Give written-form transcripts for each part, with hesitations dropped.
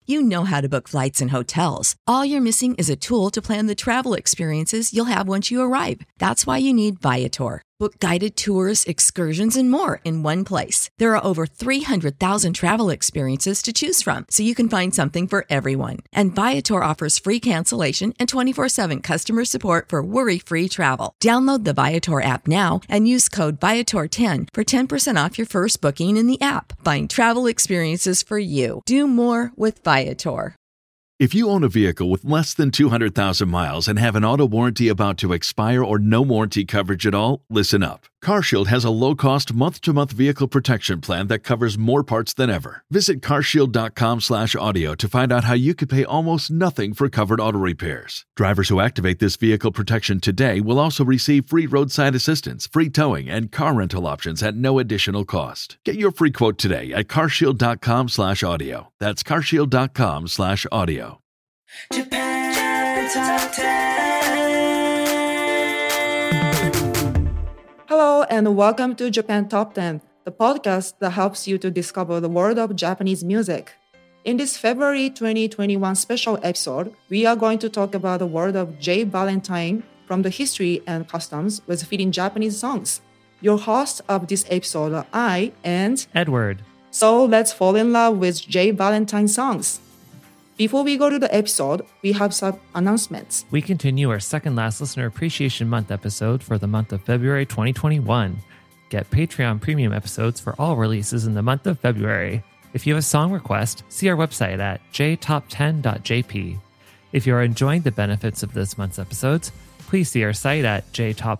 You know how to book flights and hotels. All you're missing is a tool to plan the travel experiences you'll have once you arrive. That's why you need Viator. Book guided tours, excursions, and more in one place. There are over 300,000 travel experiences to choose from, so you can find something for everyone. And Viator offers free cancellation and 24/7 customer support for worry-free travel. Download the Viator app now and use code Viator10 for 10% off your first booking in the app. Find travel experiences for you. Do more with Viator. If you own a vehicle with less than 200,000 miles and have an auto warranty about to expire or no warranty coverage at all, listen up. CarShield has a low-cost month-to-month vehicle protection plan that covers more parts than ever. Visit carshield.com/audio to find out how you could pay almost nothing for covered auto repairs. Drivers who activate this vehicle protection today will also receive free roadside assistance, free towing, and car rental options at no additional cost. Get your free quote today at carshield.com/audio. That's carshield.com/audio. Japan Top 10. Hello and welcome to Japan Top 10, the podcast that helps you to discover the world of Japanese music. In this February 2021 special episode, we are going to talk about the world of J. Valentine from the history and customs with fitting Japanese songs. Your hosts of this episode are I and Edward. So let's fall in love with J. Valentine songs. Before we go to the episode, we have some announcements. We continue our second last Listener Appreciation Month episode for the month of February 2021. Get Patreon premium episodes for all releases in the month of February. If you have a song request, see our website at jtop10.jp. If you are enjoying the benefits of this month's episodes, please see our site at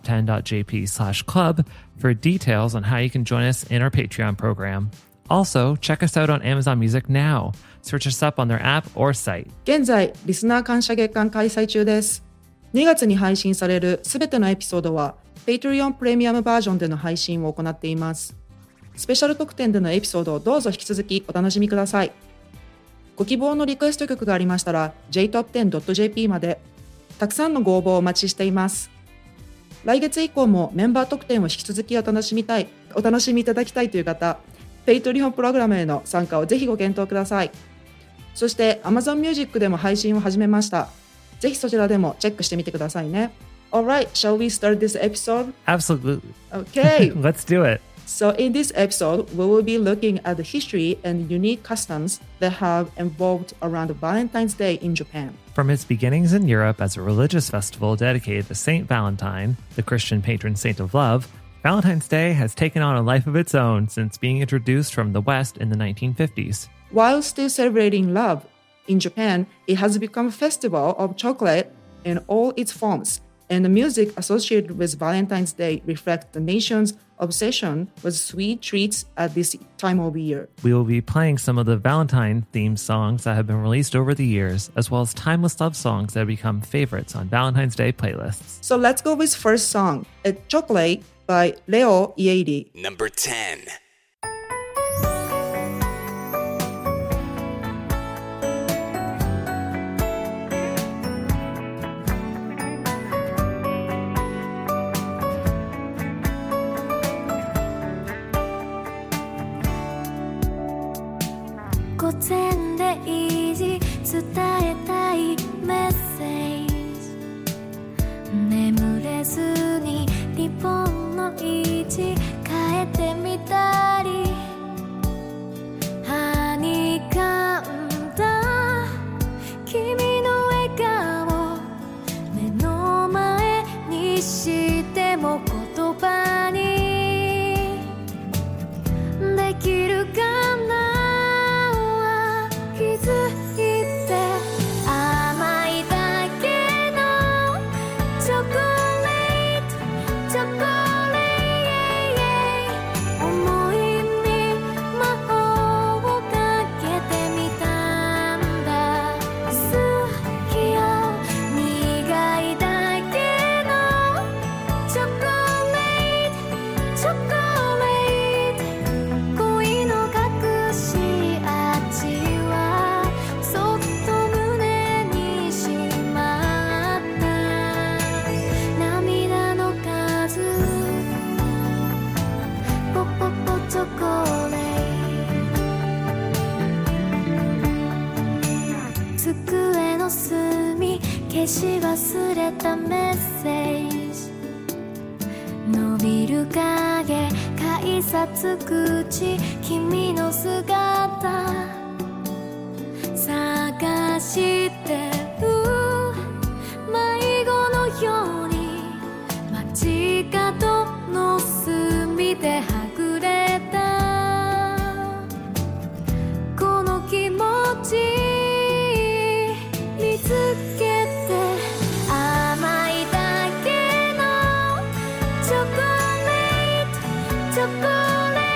jtop10.jp/club for details on how you can join us in our Patreon program. Also, check us out on Amazon Music now. Search us up on their app or site. 現在、リスナー感謝月間開催中です。2月に配信されるすべてのエピソードは Patreon プレミアムバージョンでの配信を行っています。スペシャル特典でのエピソードをどうぞ引き続きお楽しみください。ご希望のリクエスト曲がありましたら jtop10.jp までたくさんのご応募をお待ちしています。来月以降もメンバー特典を引き続きお楽しみいただきたいという方、Patreon プログラムへの参加をぜひご検討ください。そして Amazon Music でも配信を始めました。ぜひそちらでもチェックしてみてくださいね。Alright, shall we start this episode? Absolutely. Okay. Let's do it. So in this episode, we will be looking at the history and unique customs that have evolved around Valentine's Day in Japan. From its beginnings in Europe as a religious festival dedicated to Saint Valentine, the Christian patron saint of love, Valentine's Day has taken on a life of its own since being introduced from the West in the 1950s. While still celebrating love, in Japan, it has become a festival of chocolate in all its forms, and the music associated with Valentine's Day reflects the nation's obsession with sweet treats at this time of year. We will be playing some of the Valentine-themed songs that have been released over the years, as well as timeless love songs that have become favorites on Valentine's Day playlists. So let's go with first song, It's Chocolate by Leo Ieiri. Number 10. 午前0時伝えたいメッセージ眠れずにリボンの位置変えてみたの隅消し忘れたメッセージ伸びる影改札口君の姿探してる迷子のように街角の隅ではぐれたこの気持ち見つけて甘いだけのチョコレートチョコレート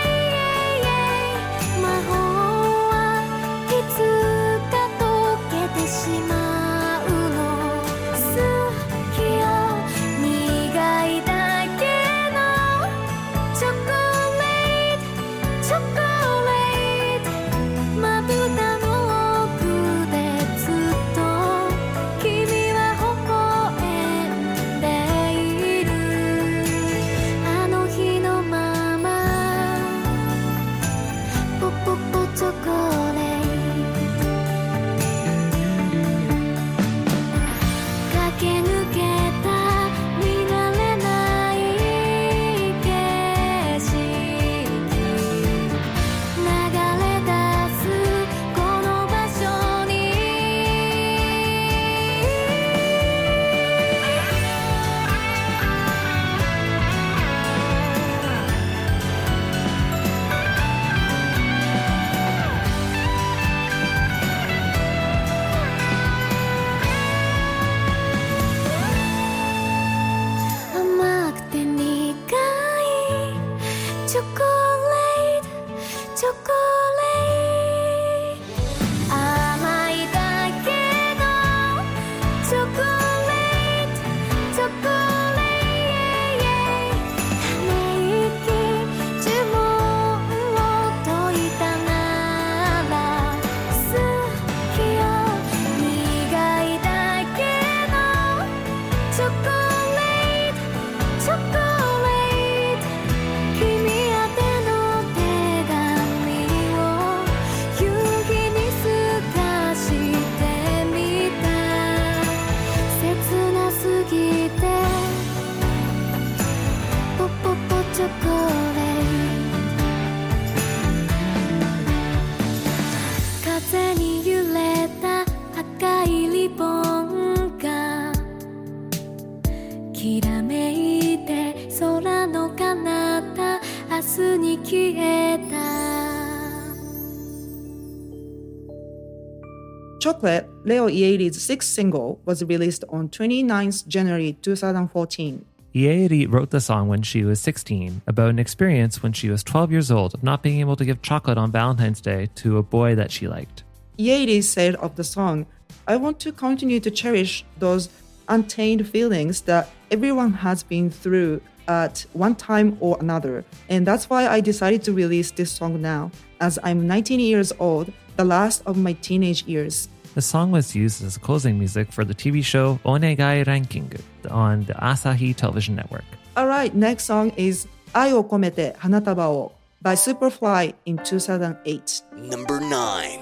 魔法はいつか溶けてしまうの好きよ苦いだけのチョコレートチョコレートまぶたの奥でずっと君は微笑んでいるあの日のままポポポチョコレート駆け抜けた見慣れない景色流れ出すこの場所に甘くて苦いチョコレートチョコレート甘いだけのチョコレートチョコレートため息呪文を解いたなら好きよ苦いだけのチョコレートチョコレート君宛ての手紙を夕日に透かしてみた切なすぎてポポポチョコレート風に揺れた赤いリボンがきらめいて空の彼方明日に消えた Chocolate, Leo Ieiri's sixth single, was released on 29th January 2014. Ieiri wrote the song when she was 16, about an experience when she was 12 years old of not being able to give chocolate on Valentine's Day to a boy that she liked. Ieiri said of the song, I want to continue to cherish those untamed feelings that everyone has been through at one time or another, and that's why I decided to release this song now, as I'm 19 years old, the last of my teenage years. The song was used as closing music for the TV show Onegai Ranking on the Asahi Television Network. Alright, next song is 愛を込めて花束を by Superfly in 2008. Number 9.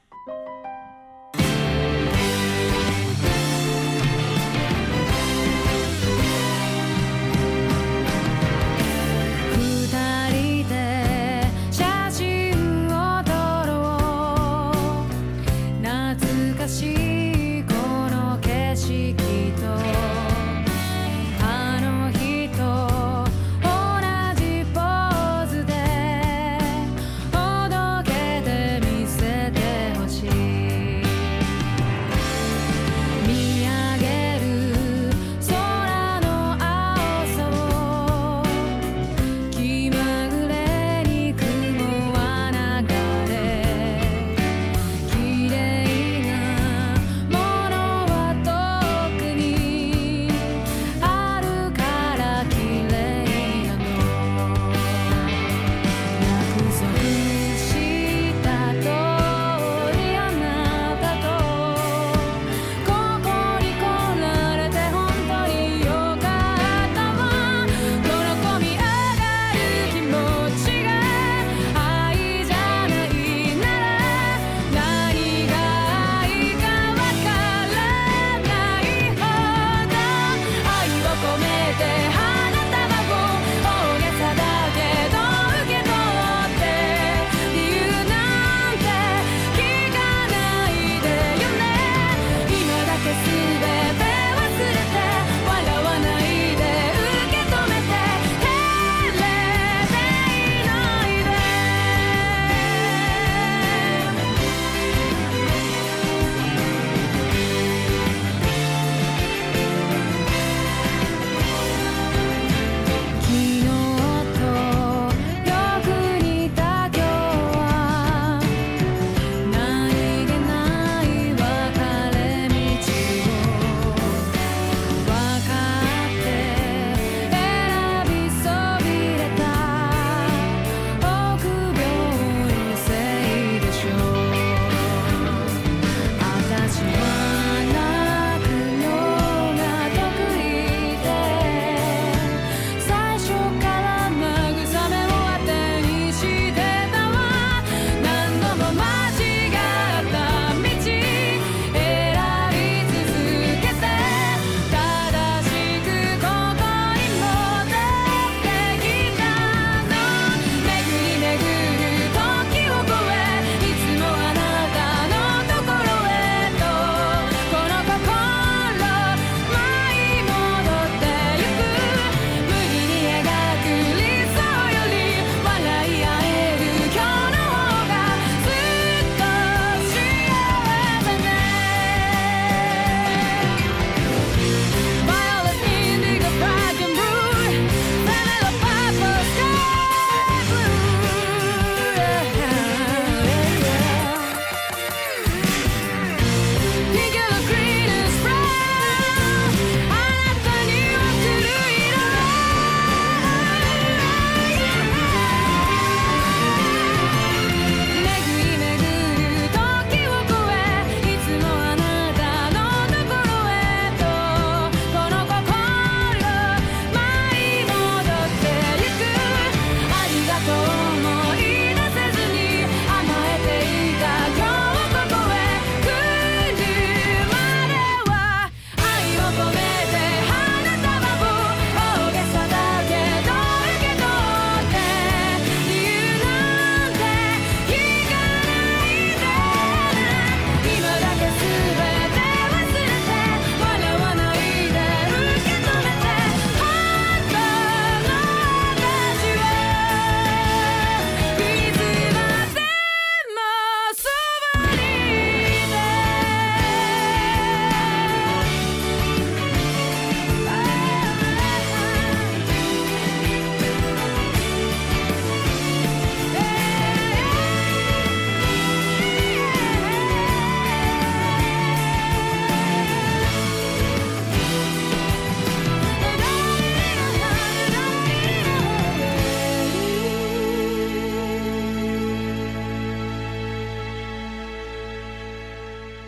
二人で写真を撮ろう懐かしいこの景色とあの日と同じポーズで届けてみせてほしい見上げる空の青さを気まぐれに雲は流れ綺麗な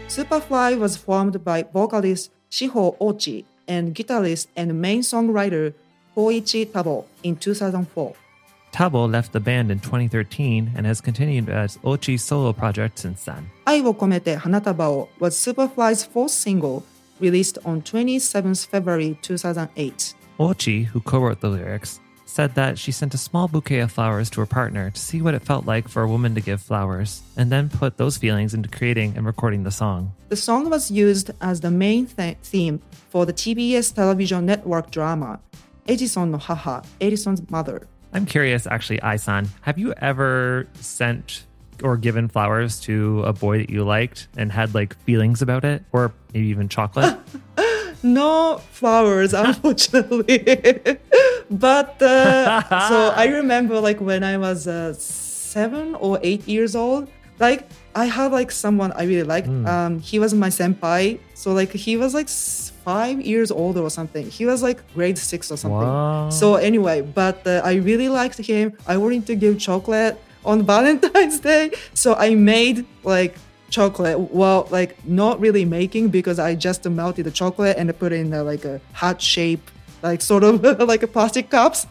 Superfly was formed by vocalist Shiho Ochi and guitarist and main songwriter Koichi Tabo in 2004. Tabo left the band in 2013 and has continued as Ochi's solo project since then. 愛を込めて花束を was Superfly's fourth single released on 27th February 2008. Ochi, who co-wrote the lyrics, said that she sent a small bouquet of flowers to her partner to see what it felt like for a woman to give flowers, and then put those feelings into creating and recording the song. The song was used as the main theme for the TBS television network drama Edison no Haha, Edison's Mother. I'm curious, actually, Ai-san, have you ever sent or given flowers to a boy that you liked and had like feelings about it, or maybe even chocolate? No flowers, unfortunately. But so I remember like when I was 7 or 8 years old, like I had like someone I really liked. He was my senpai. So like he was like 5 years older or something. He was like grade 6 or something. Wow. So anyway, but I really liked him. I wanted to give chocolate on Valentine's Day. So I made like chocolate. Well, like not really making because I just melted the chocolate and put it in like a heart shape, like sort of like a plastic cups.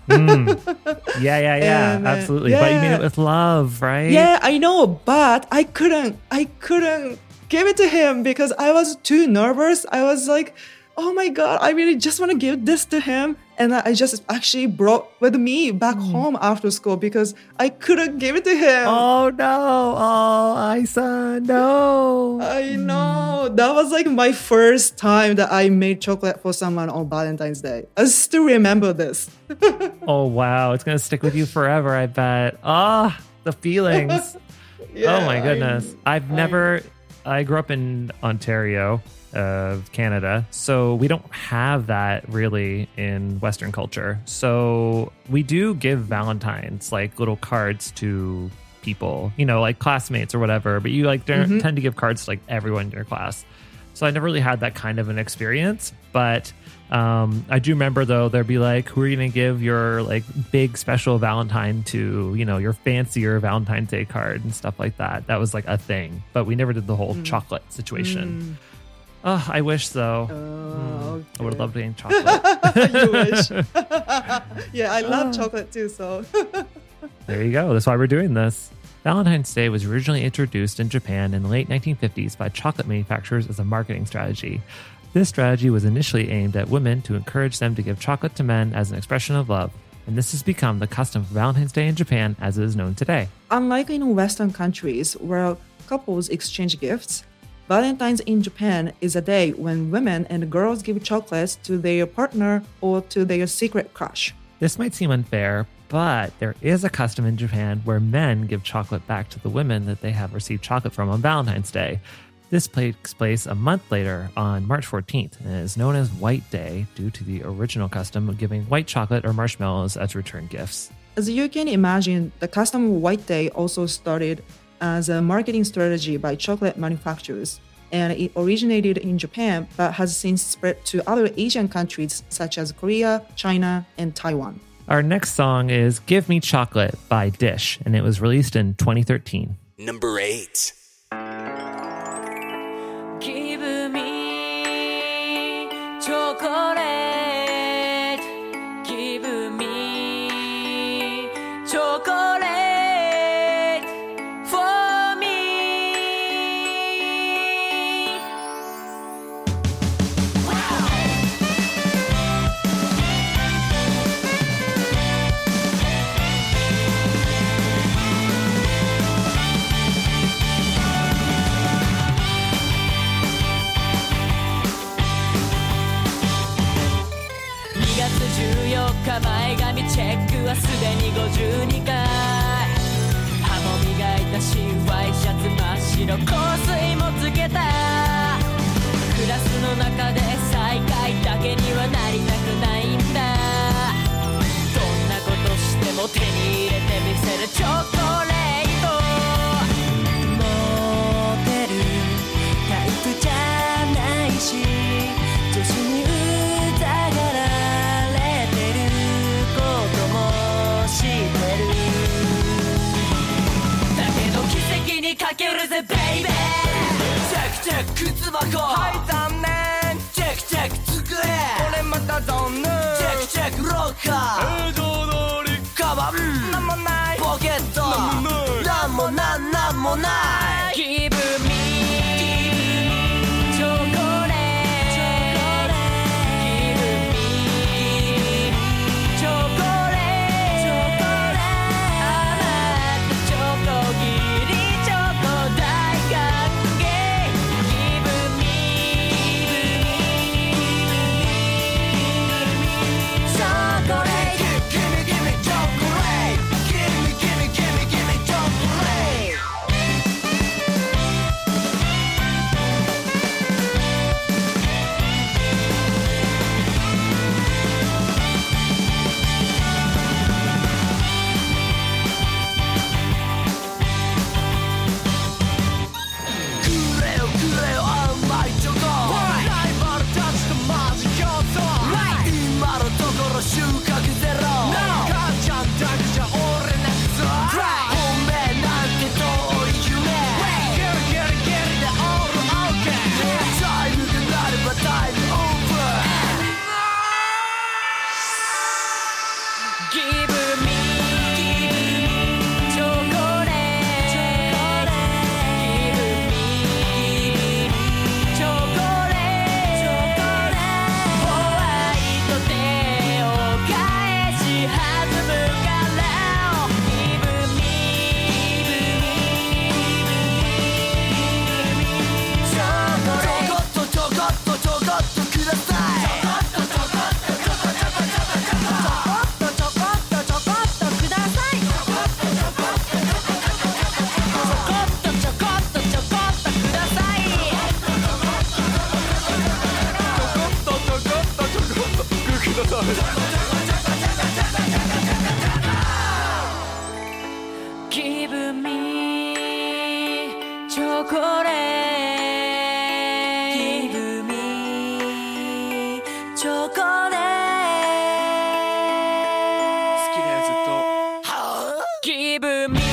Yeah, And, absolutely. yeah. But you made it with love, right? Yeah, I know, but I couldn't give it to him because I was too nervous. I was like, oh my God, I really just want to give this to him. And I just actually brought with me back home after school because I couldn't give it to him. Oh no. Oh, Ai-san, no. I know. That was like my first time that I made chocolate for someone on Valentine's Day. I still remember this. Oh, wow. It's going to stick with you forever, I bet. Ah, the feelings. Yeah, oh my goodness. I grew up in Ontario of Canada, so we don't have that really in Western culture. So we do give Valentines, like little cards to people, you know, like classmates or whatever, but you like tend to give cards to like everyone in your class. So I never really had that kind of an experience, but I do remember though, there'd be like, who are you going to give your like big special Valentine to, you know, your fancier Valentine's Day card and stuff like that. That was like a thing, but we never did the whole chocolate situation. Oh, I wish so. I would have loved eating chocolate. You wish. Yeah, I love chocolate too, so. There you go. That's why we're doing this. Valentine's Day was originally introduced in Japan in the late 1950s by chocolate manufacturers as a marketing strategy. This strategy was initially aimed at women to encourage them to give chocolate to men as an expression of love, and this has become the custom for Valentine's Day in Japan as it is known today. Unlike in Western countries where couples exchange gifts, Valentine's in Japan is a day when women and girls give chocolates to their partner or to their secret crush. This might seem unfair, but there is a custom in Japan where men give chocolate back to the women that they have received chocolate from on Valentine's Day. This takes place a month later on March 14th and is known as White Day due to the original custom of giving white chocolate or marshmallows as return gifts. As you can imagine, the custom of White Day also started as a marketing strategy by chocolate manufacturers, and it originated in Japan but has since spread to other Asian countries such as Korea, China, and Taiwan. Our next song is Give Me Chocolate by Dish, and it was released in 2013. Number 8. Give me chocolate. Give me chocolate for me.14日前髪チェックはすでに52回歯も磨いたしワイシャツ真っ白香水もつけたクラスの中で最下位だけにはなりたくないんだどんなことしても手に入れてみせるチョコレートモテるタイプじゃないし女子に疑られてることも知ってるだけど奇跡にかけるぜベイベーチェックチェック靴箱はい残念チェックチェック机俺また残念チェックチェックロッカー平常通りカバンなんもないポケットなんもないGive me Give me chocolate Give me chocolate 好きだよずっと Give me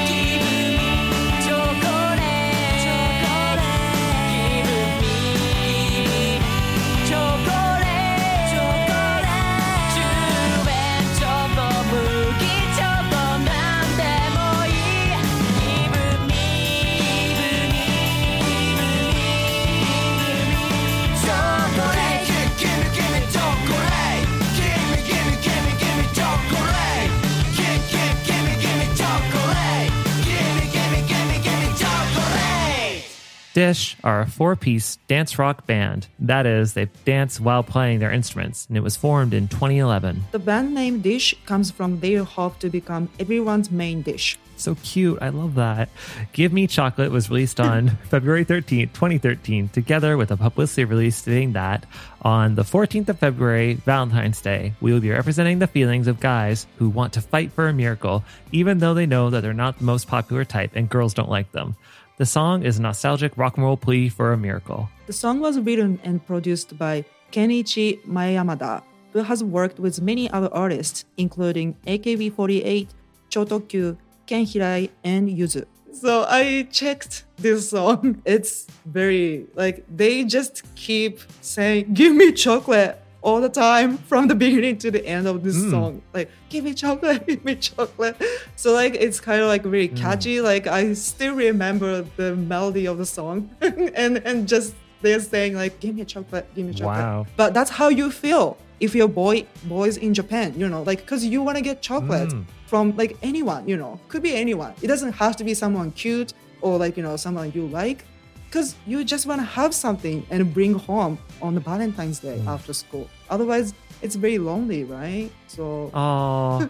Dish are a 4-piece dance rock band. That is, they dance while playing their instruments, and it was formed in 2011. The band name Dish comes from their hope to become everyone's main dish. So cute. I love that. Give Me Chocolate was released on February 13th, 2013, together with a publicity release stating that on the 14th of February, Valentine's Day, we will be representing the feelings of guys who want to fight for a miracle, even though they know that they're not the most popular type and girls don't like them. The song is a nostalgic rock and roll plea for a miracle. The song was written and produced by Kenichi Maeyamada, who has worked with many other artists, including AKB48, Chotokyu, Ken Hirai, and Yuzu. So I checked this song. It's very, they just keep saying, give me chocolate all the time from the beginning to the end of this song. Give me chocolate, give me chocolate. So it's kind of very catchy. I still remember the melody of the song and just they're saying give me chocolate, give me chocolate. Wow. But that's how you feel if you're boys in Japan, because you want to get chocolate from anyone, could be anyone. It doesn't have to be someone cute or someone you like. Because you just want to have something and bring home on the Valentine's Day after school. Otherwise, it's very lonely, right? So. Oh,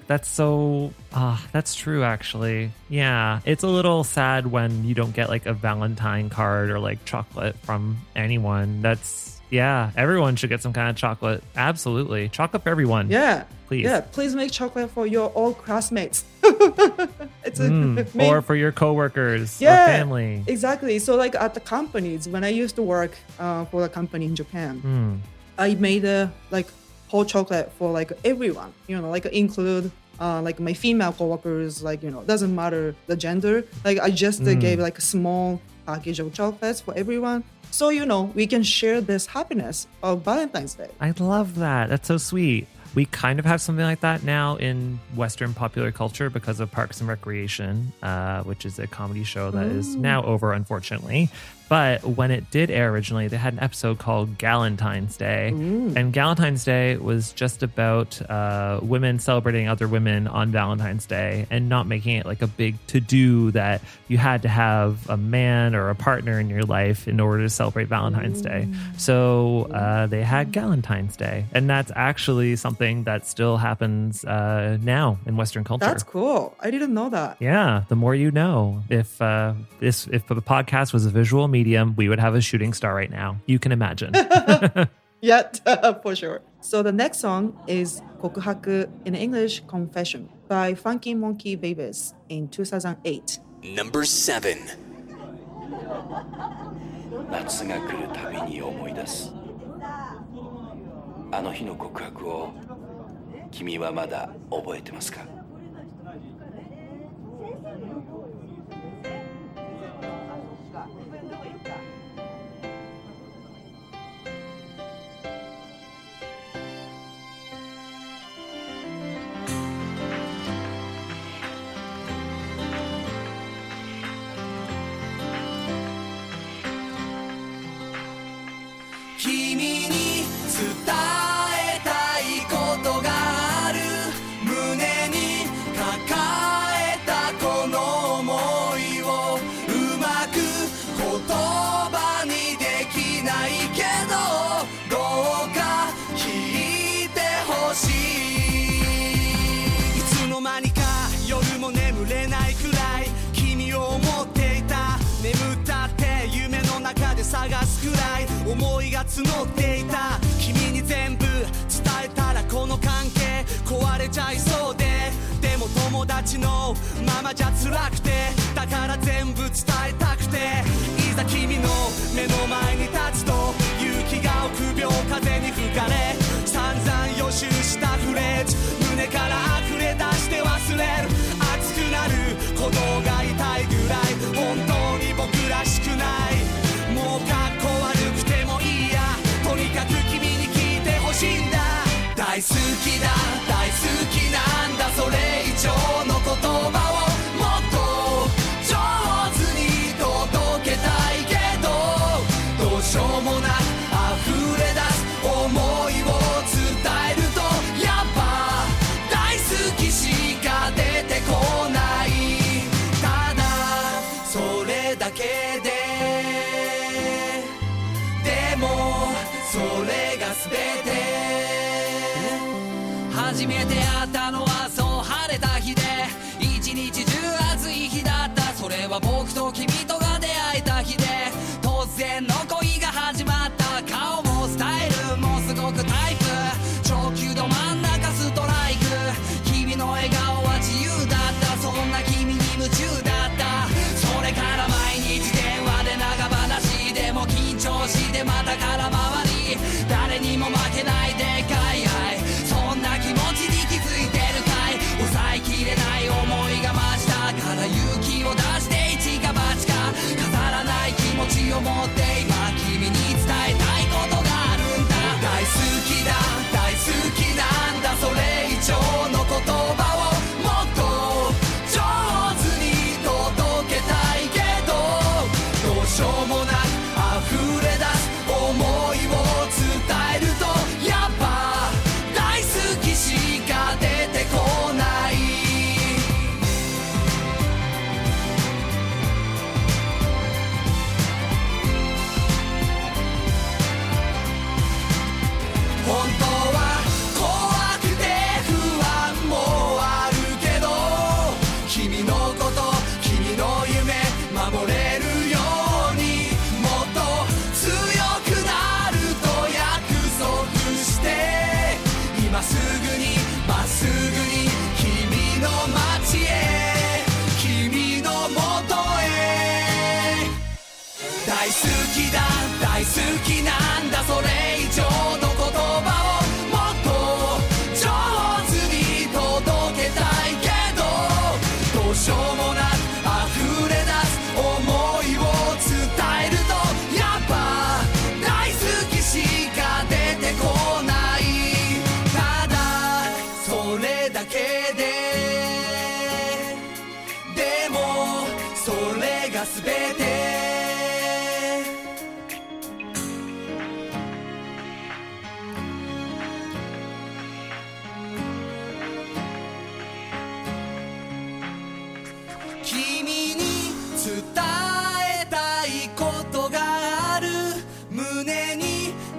that's true, actually. Yeah, it's a little sad when you don't get a Valentine card or chocolate from anyone. Everyone should get some kind of chocolate. Absolutely. Chocolate for everyone. Yeah. Please. Yeah, please make chocolate for your old classmates. Or for your coworkers or family. Exactly. So at the companies, when I used to work for a company in Japan, I made a hot chocolate for everyone, include my female coworkers, doesn't matter the gender. I just gave a small package of chocolates for everyone. So, we can share this happiness of Valentine's Day. I love that. That's so sweet. We kind of have something like that now in Western popular culture because of Parks and Recreation, which is a comedy show that is now over, unfortunately. But when it did air originally, they had an episode called Galentine's Day. And Galentine's Day was just about women celebrating other women on Valentine's Day and not making it like a big to-do that you had to have a man or a partner in your life in order to celebrate Valentine's Day. So they had Galentine's Day. And that's actually something that still happens now in Western culture. That's cool. I didn't know that. Yeah, the more you know. If the podcast was a visual medium, we would have a shooting star right now. You can imagine. Yet, for sure. So the next song is 告白, in English, Confession, by Funky Monkey Babies in 2008. Number 7. 夏が来るたびに思い出すあの日の告白を君はまだ覚えてますか君に伝えたいことがある胸に抱えたこの想いをうまく言葉にできないけどどうか聞いてほしいいつの間にか夜も眠れないくらい君を思っていた眠ったって夢の中で探すくらい思いが募っていた君に全部伝えたらこの関係壊れちゃいそうででも友達のままじゃ辛くてだから全部伝えたくていざ君の目の前に立つと勇気が臆病風に吹かれ散々予習したフレーズ胸から溢れ出して忘れる熱くなる鼓動が痛いぐらい本当に僕らしくないもうかっこ悪くてもいいやとにかく君に聞いてほしいんだ大好きだ大好きなんだそれ以上の言葉をもっと上手に届けたいけどどうしようもなく溢れ出す思いを伝えるとやっぱ大好きしか出てこないただそれだけででもそれが全て初めて会ったのはそう晴れた日で一日中暑い日だったそれは僕と君とが出会えた日で突然の恋が始まった顔もスタイルもすごくタイプ長球ど真ん中ストライク君の笑顔は自由だったそんな君に夢中だったそれから毎日電話で長話でも緊張してまた空回り誰にも負けないでっかい愛そんな気持ちに気づいてるかい抑えきれない思いが増したから勇気を出して一か八か飾らない気持ちを持って今君に伝えたいことがあるんだ大好きだ大好きなんだそれ以上の言葉をもっと上手に届けたいけどどうしようもなく溢れ出す思い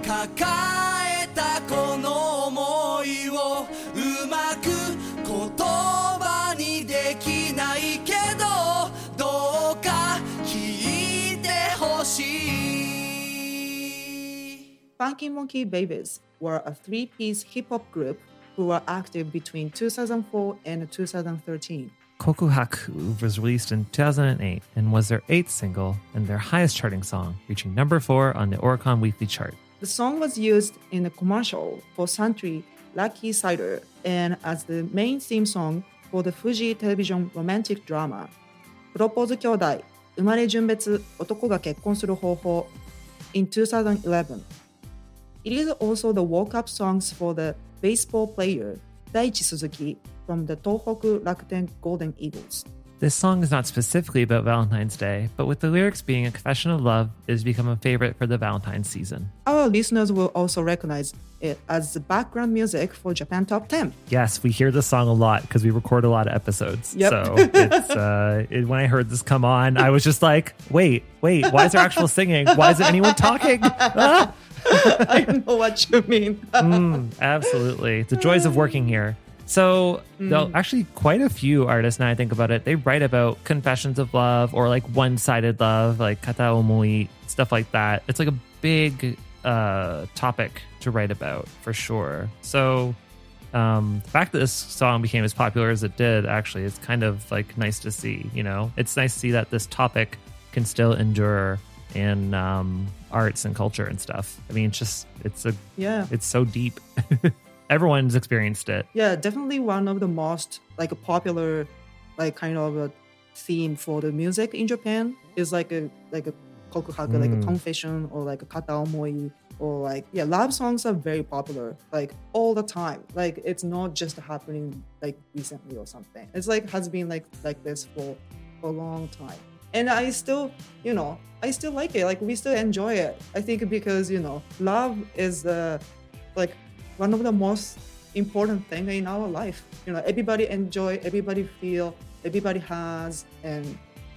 抱えたこの想いをうまく言葉にできないけどどうか聞いてほしい Funky Monkey Babies were a three-piece hip-hop group who were active between 2004 and 2013. Kokuhaku was released in 2008 and was their 8th single and their highest charting song, reaching number 4 on the Oricon Weekly chart. The song was used in a commercial for Suntory Lucky Cider and as the main theme song for the Fuji television romantic drama プロポーズ兄弟生まれ順別男が結婚する方法 in 2011. It is also the woke-up songs for the baseball player Daichi Suzuki from the Tohoku Rakuten Golden Eagles. This song is not specifically about Valentine's Day, but with the lyrics being a confession of love, it has become a favorite for the Valentine's season. Our listeners will also recognize it as the background music for Japan Top 10. Yes, we hear this song a lot because we record a lot of episodes. Yep. So it's, when I heard this come on, I was just like, wait, why is there actual singing? Why isn't anyone talking? Ah! I know what you mean. Absolutely. The joys of working here. So actually quite a few artists, now I think about it, they write about confessions of love or like one-sided love, like kata omoi, stuff like that. It's like a big topic to write about for sure. So the fact that this song became as popular as it did, actually, it's kind of like nice to see, you know? It's nice to see that this topic can still endure in arts and culture and stuff. I mean, it's so deep. Everyone's experienced it. Yeah, definitely one of the most like popular like kind of a theme for the music in Japan is like a kokuhaku, like a confession or like a kata omoi or like love songs are very popular like all the time. Like it's not just happening like recently or something. It's like has been like this for a long time. And I still like it. Like we still enjoy it. I think because love is like one of the most important thing in our life. Everybody enjoy, everybody feel, everybody has, and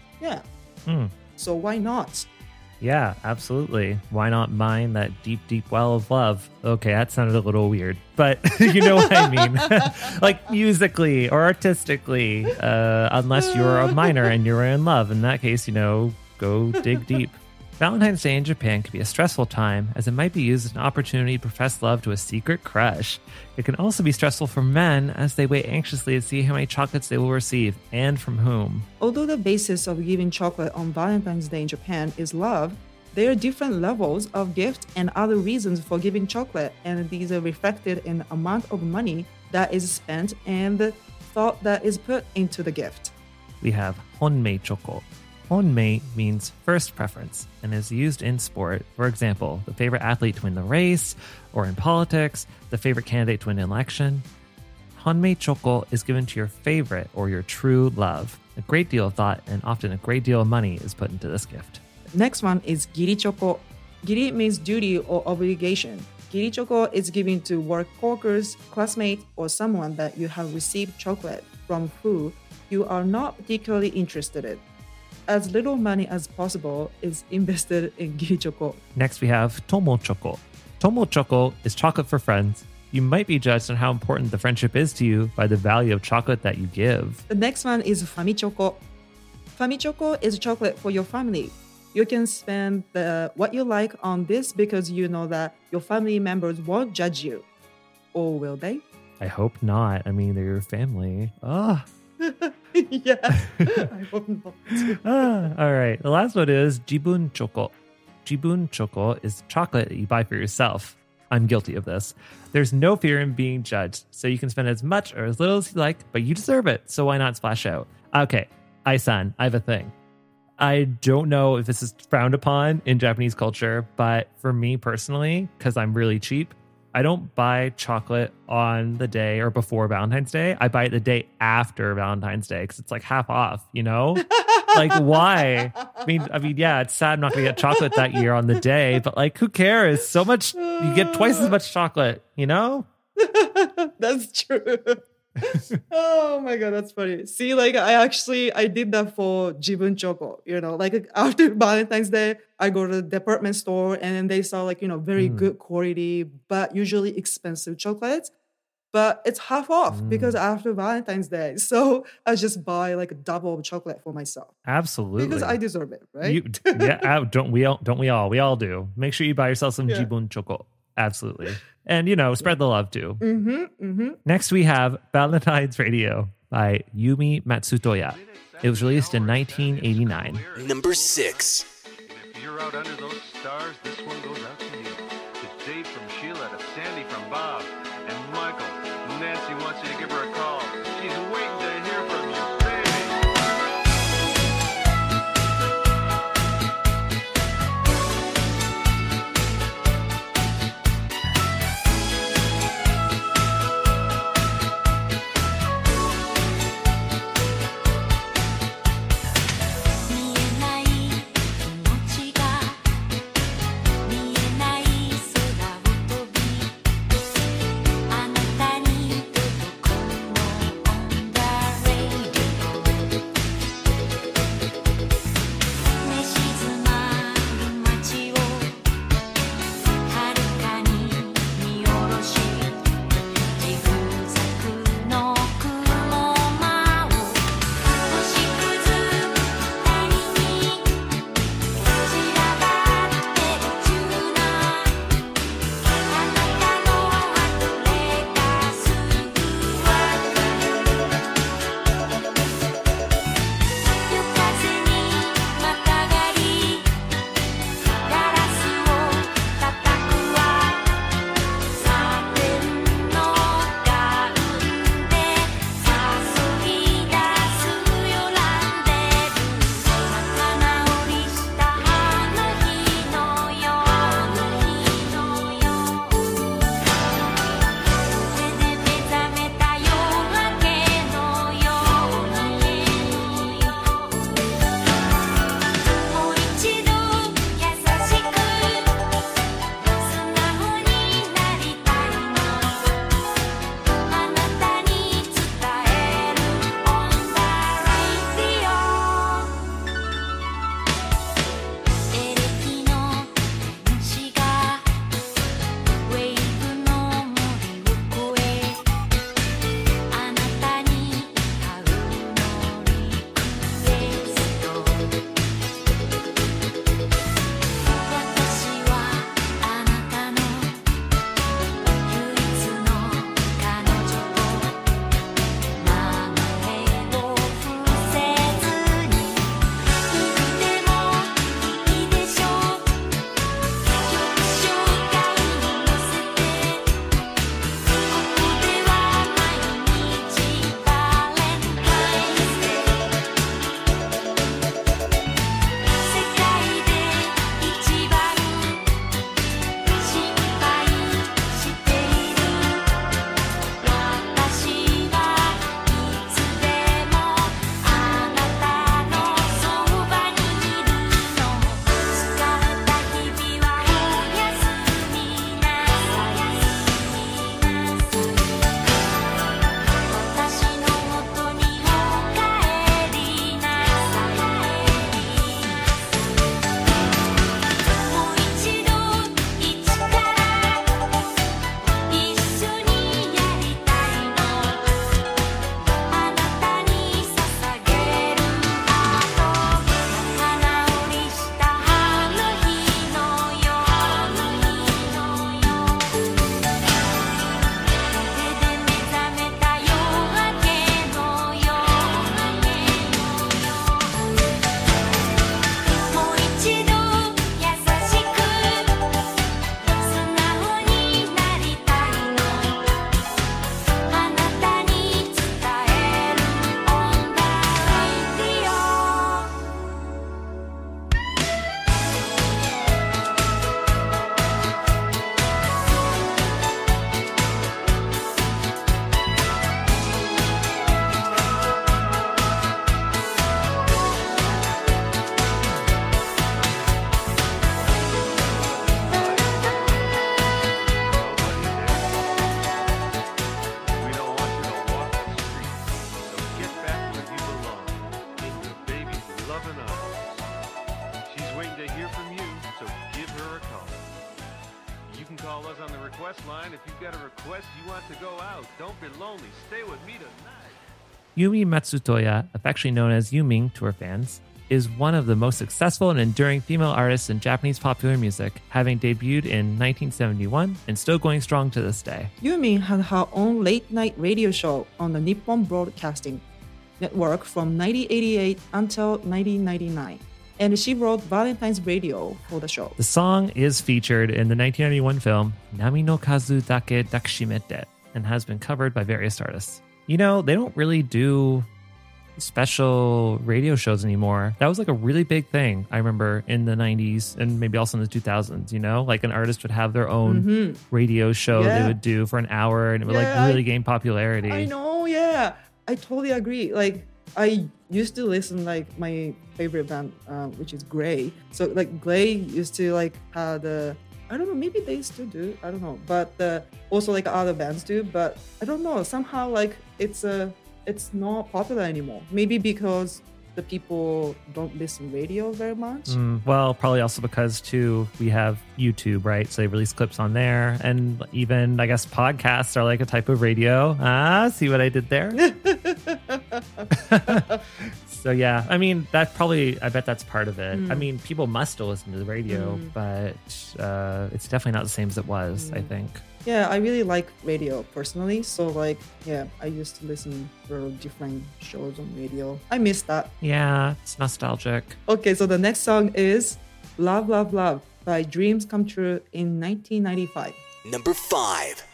so why not? Yeah, absolutely. Why not mine that deep, deep well of love? Okay, that sounded a little weird, but you know what I mean. Like musically or artistically, unless you're a minor and you're in love. In that case, go dig deep. Valentine's Day in Japan can be a stressful time as it might be used as an opportunity to profess love to a secret crush. It can also be stressful for men as they wait anxiously to see how many chocolates they will receive and from whom. Although the basis of giving chocolate on Valentine's Day in Japan is love, there are different levels of gift and other reasons for giving chocolate, and these are reflected in the amount of money that is spent and the thought that is put into the gift. We have honmei choco. Honmei means first preference and is used in sport. For example, the favorite athlete to win the race, or in politics, the favorite candidate to win an election. Honmei choco is given to your favorite or your true love. A great deal of thought and often a great deal of money is put into this gift. Next one is giri choco. Giri means duty or obligation. Giri choco is given to work coworkers, classmates, or someone that you have received chocolate from who you are not particularly interested in. As little money as possible is invested in giri choco. Next we have tomo choco. Tomo choco is chocolate for friends. You might be judged on how important the friendship is to you by the value of chocolate that you give. The next one is fami choco. Fami choco is chocolate for your family. You can spend what you like on this because you know that your family members won't judge you. Or will they? I hope not. I mean, they're your family. Yeah, I hope not. All right. The last one is jibun choco. Jibun choco is chocolate that you buy for yourself. I'm guilty of this. There's no fear in being judged, so you can spend as much or as little as you like, but you deserve it, so why not splash out? Okay, Ai-san, I have a thing. I don't know if this is frowned upon in Japanese culture, but for me personally, because I'm really cheap, I don't buy chocolate on the day or before Valentine's Day. I buy it the day after Valentine's Day because it's like half off, Like, why? I mean, yeah, it's sad I'm not going to get chocolate that year on the day, but like, who cares? So much, you get twice as much chocolate, That's true. Oh my god, that's funny. See, like I did that for Jibun Choco. Like after Valentine's Day, I go to the department store and then they sell like very good quality but usually expensive chocolates. But it's half off because after Valentine's Day, so I just buy like a double of chocolate for myself. Absolutely, because I deserve it, right? Don't we all? We all do. Make sure you buy yourself some Jibun Choco. Absolutely. And, spread the love too. Next, we have Valentine's Radio by Yumi Matsutoya. It was released in 1989. Number 6. If you're out under those stars, this one goes out to you. It's Dave from Sheila, to Sandy from Bob, and Michael. Nancy wants you to give her a call. She's waiting to hear from you. Sandy. 見えない気持ちが見えない空を飛びあなたに届く can call us on the request line if you've got a request you want to go out. Don't be lonely. Stay with me tonight. Yumi Matsutoya, affectionately known as Yuming to her fans, is one of the most successful and enduring female artists in Japanese popular music, having debuted in 1971 and still going strong to this day. Yumi had her own late-night radio show on the Nippon Broadcasting Network from 1988 until 1999, and she wrote Valentine's Radio for the show. The song is featured in the 1991 film Nami no Kazu Dake Dakishimete and has been covered by various artists. You know, they don't really do special radio shows anymore. That was like a really big thing, I remember, in the 90s and maybe also in the 2000s, you know? Like an artist would have their own radio show they would do for an hour and it would like really gain popularity. I know, yeah. I totally agree. Like, I used to listen, like, my favorite band, which is Grey. So, like, Grey used to, like, I don't know, maybe they still do, I don't know. But also, like, other bands do. But I don't know, somehow, like, it's not popular anymore. Maybe because the people don't listen radio very much. Well, probably also because, too, we have YouTube, right? So they release clips on there. And even, I guess, podcasts are like a type of radio. See what I did there? So, yeah, I mean, I bet that's part of it. I mean, people must still listen to the radio, but it's definitely not the same as it was, I think. Yeah, I really like radio personally. So, like, yeah, I used to listen to different shows on radio. I miss that. Yeah, it's nostalgic. Okay, so the next song is Love, Love, Love by Dreams Come True in 1995. Number 5.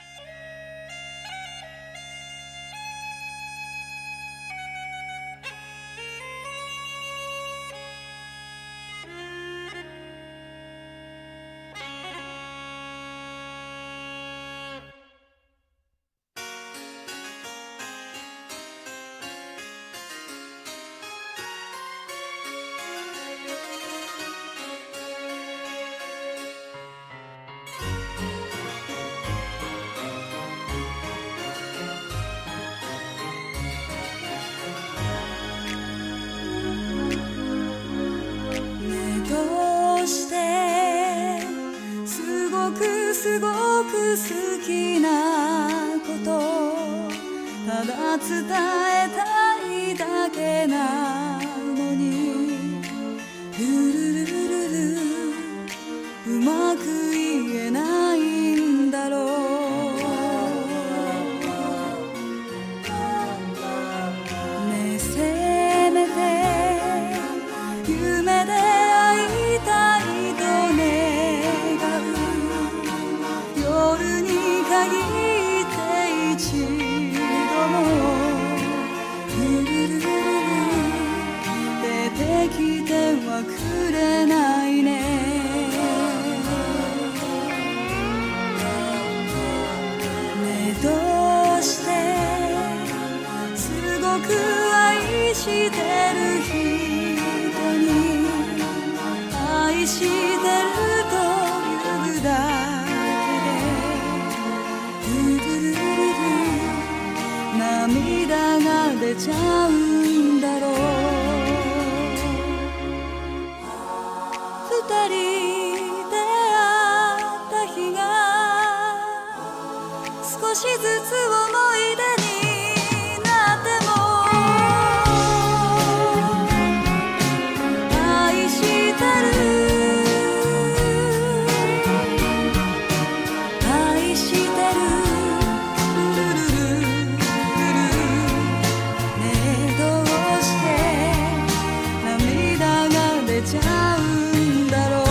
すごく好きなことただ伝えたいだけなのにルルルルルうまく言えないんだろうねえせめて夢で会いたいと願う夜に限って一度もルルルルル出てきてはくれないねねえどうしてすごく愛してる人に愛してると言うだ涙が出ちゃうんだろう二人出会った日が少しずつ思い出になっても愛してる愛してるちゃうんだろう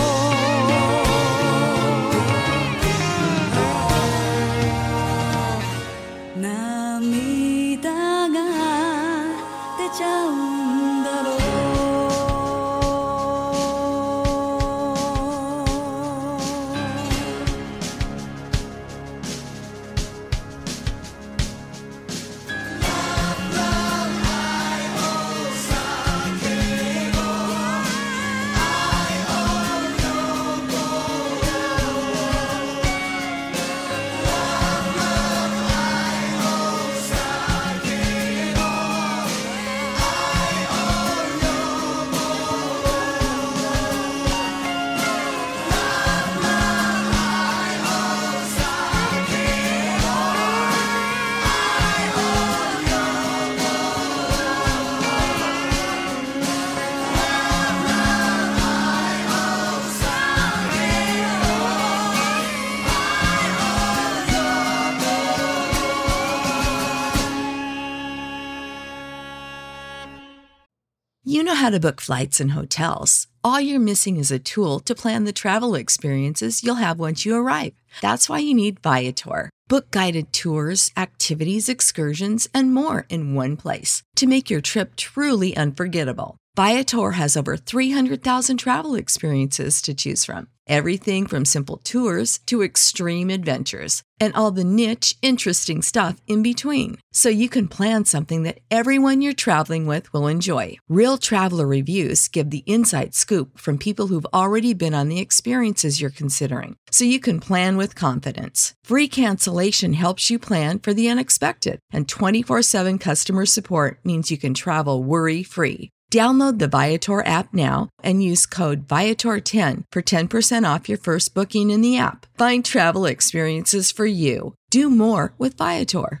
how to book flights and hotels. All you're missing is a tool to plan the travel experiences you'll have once you arrive. That's why you need Viator. Book guided tours, activities, excursions, and more in one place to make your trip truly unforgettable. Viator has over 300,000 travel experiences to choose from. Everything from simple tours to extreme adventures and all the niche, interesting stuff in between. So you can plan something that everyone you're traveling with will enjoy. Real traveler reviews give the inside scoop from people who've already been on the experiences you're considering. So you can plan with confidence. Free cancellation helps you plan for the unexpected. And 24/7 customer support means you can travel worry-free. Download the Viator app now and use code Viator10 for 10% off your first booking in the app. Find travel experiences for you. Do more with Viator.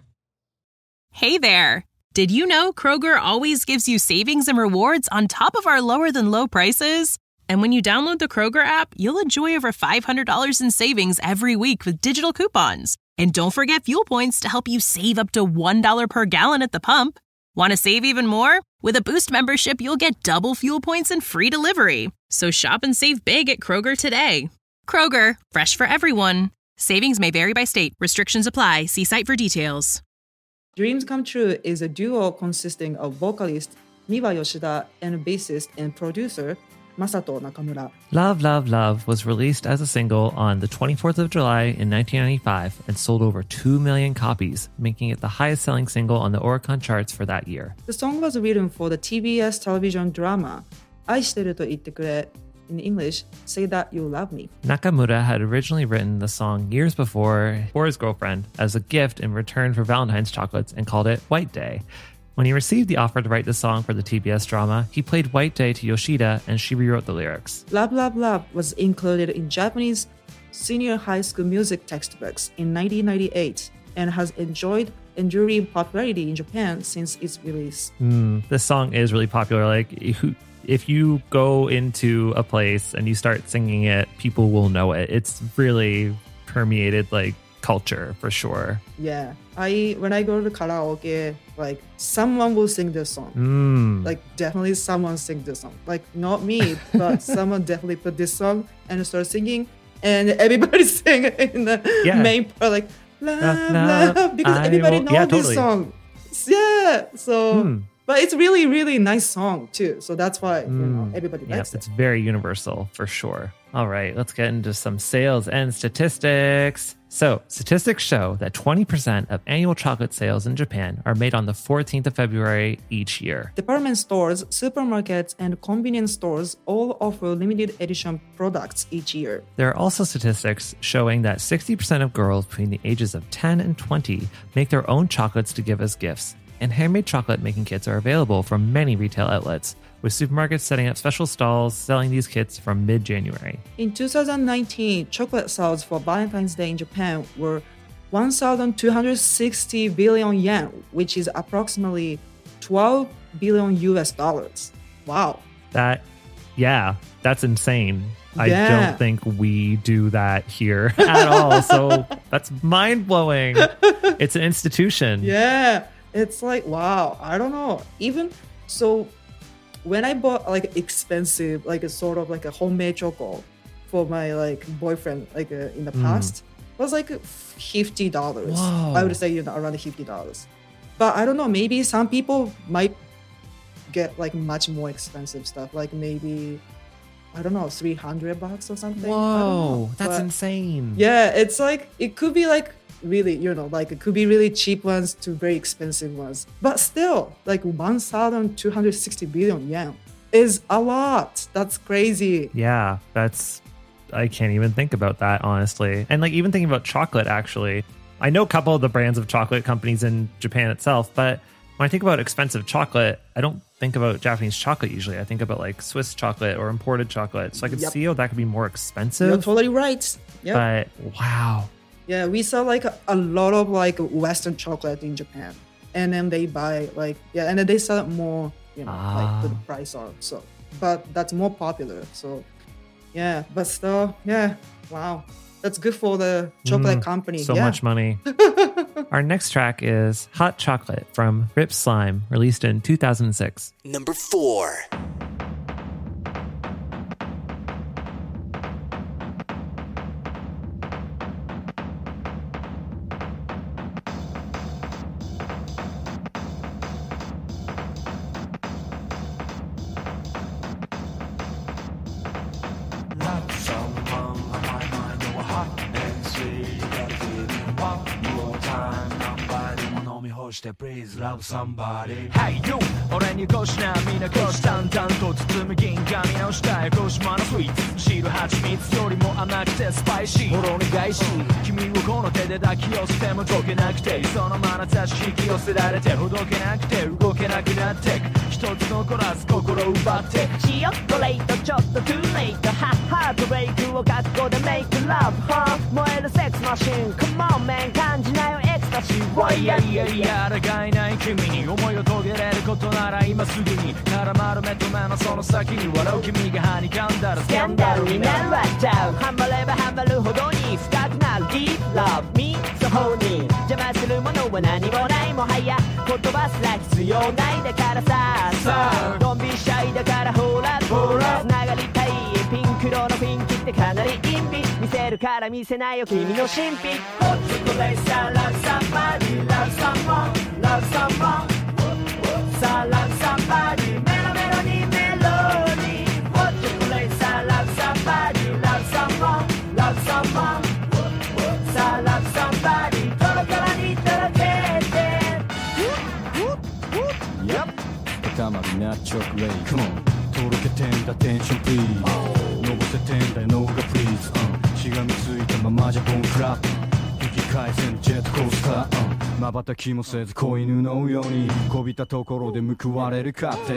Hey there! Did you know Kroger always gives you savings and rewards on top of our lower than low prices? And when you download the Kroger app, you'll enjoy over $500 in savings every week with digital coupons. And don't forget fuel points to help you save up to $1 per gallon at the pump. Want to save even more? With a Boost membership, you'll get double fuel points and free delivery. So shop and save big at Kroger today. Kroger, fresh for everyone. Savings may vary by state. Restrictions apply. See site for details. Dreams Come True is a duo consisting of vocalist Miwa Yoshida and bassist and producer Masato Nakamura. Love, Love, Love was released as a single on the 24th of July in 1995 and sold over 2 million copies, making it the highest-selling single on the Oricon charts for that year. The song was written for the TBS television drama 愛してると言ってくれ, in English, Say That You Love Me. Nakamura had originally written the song years before for his girlfriend as a gift in return for Valentine's chocolates and called it White Day. When he received the offer to write the song for the TBS drama, he played White Day to Yoshida and she rewrote the lyrics. Love, Love, Love was included in Japanese senior high school music textbooks in 1998 and has enjoyed enduring popularity in Japan since its release. This song is really popular. Like, if you go into a place and you start singing it, people will know it. It's really permeated like culture for sure. Yeah. When I go to karaoke, like someone will sing this song. Like definitely someone sing this song. Like not me, but someone definitely put this song and start singing, and everybody sing in the main part, like love, love, because everybody knows this song. Yeah. So, but it's really, really nice song too. So that's why everybody likes it. It's very universal for sure. All right, let's get into some sales and statistics. So, statistics show that 20% of annual chocolate sales in Japan are made on the 14th of February each year. Department stores, supermarkets, and convenience stores all offer limited edition products each year. There are also statistics showing that 60% of girls between the ages of 10 and 20 make their own chocolates to give as gifts. And handmade chocolate making kits are available from many retail outlets, with supermarkets setting up special stalls selling these kits from mid-January. In 2019, chocolate sales for Valentine's Day in Japan were 1,260 billion yen, which is approximately $12 billion US. Wow. That's insane. Yeah. I don't think we do that here at all. So that's mind-blowing. It's an institution. Yeah. It's like, wow, I don't know. Even so, when I bought like expensive, like a sort of like a homemade choco for my like boyfriend, like in the past, it was like $50. Whoa. I would say around $50. But I don't know, maybe some people might get like much more expensive stuff, like maybe, I don't know, $300 or something. Whoa, that's insane. Yeah, it's like, it could be like really, like it could be really cheap ones to very expensive ones. But still, like 1,260 billion yen is a lot. That's crazy. Yeah, I can't even think about that, honestly. And like even thinking about chocolate, actually, I know a couple of the brands of chocolate companies in Japan itself, but when I think about expensive chocolate, I don't think about Japanese chocolate usually. I think about like Swiss chocolate or imported chocolate. So I could see how that could be more expensive. You're totally right. Yep. But wow. Yeah, we sell like a lot of like Western chocolate in Japan, and then they buy like and then they sell it more, like put the price on. So, but that's more popular. So, yeah, but still, wow, that's good for the chocolate company. So much money. Our next track is Hot Chocolate from Rip Slime, released in 2006. Number 4. One more time 何杯でも飲み干して Please love somebody Hey you 俺にこしなみなこし淡々と包む銀紙直したい広島のスイーツ白蜂蜜よりも甘くてスパイシーほろ苦いし君をこの手で抱き寄せても溶けなくてその眼差し引き寄せられてほどけなくて動けなくなって一つ残らず心奪ってチヨットレイトちょっとトゥーレイトハートブレイクを覚悟でメイクラブ燃えるセックスマシン Come on man 感じなよエクスタシーいやいやいや抗いない君に思いを遂げれることなら今すぐに絡まる目と目のその先に笑う君がはにかんだらスキャンダルになるわっちゃうハマればハマるほどに深くなる Deep love me so honey 邪魔するものは何もないもはや言葉すら必要ないだからさドンビシャイだからほら繋がりたいピンク色の雰囲気ってかなり陰秘見せるから見せないよ君の神秘 Hot chocolate さ Love somebody Love someone Love someone さ Love somebody メロメロにメロに Hot chocolate さ Love somebody Love someone Love someone さ Love somebody トロトロにとろけて Yep たまりなチョコレート Come on とろけてんだテンション please のぼせてんだよ脳が please しがみついたままじゃボンクラップ引き返せんジェットコースター瞬きもせず子犬のようにこびたところで報われるかって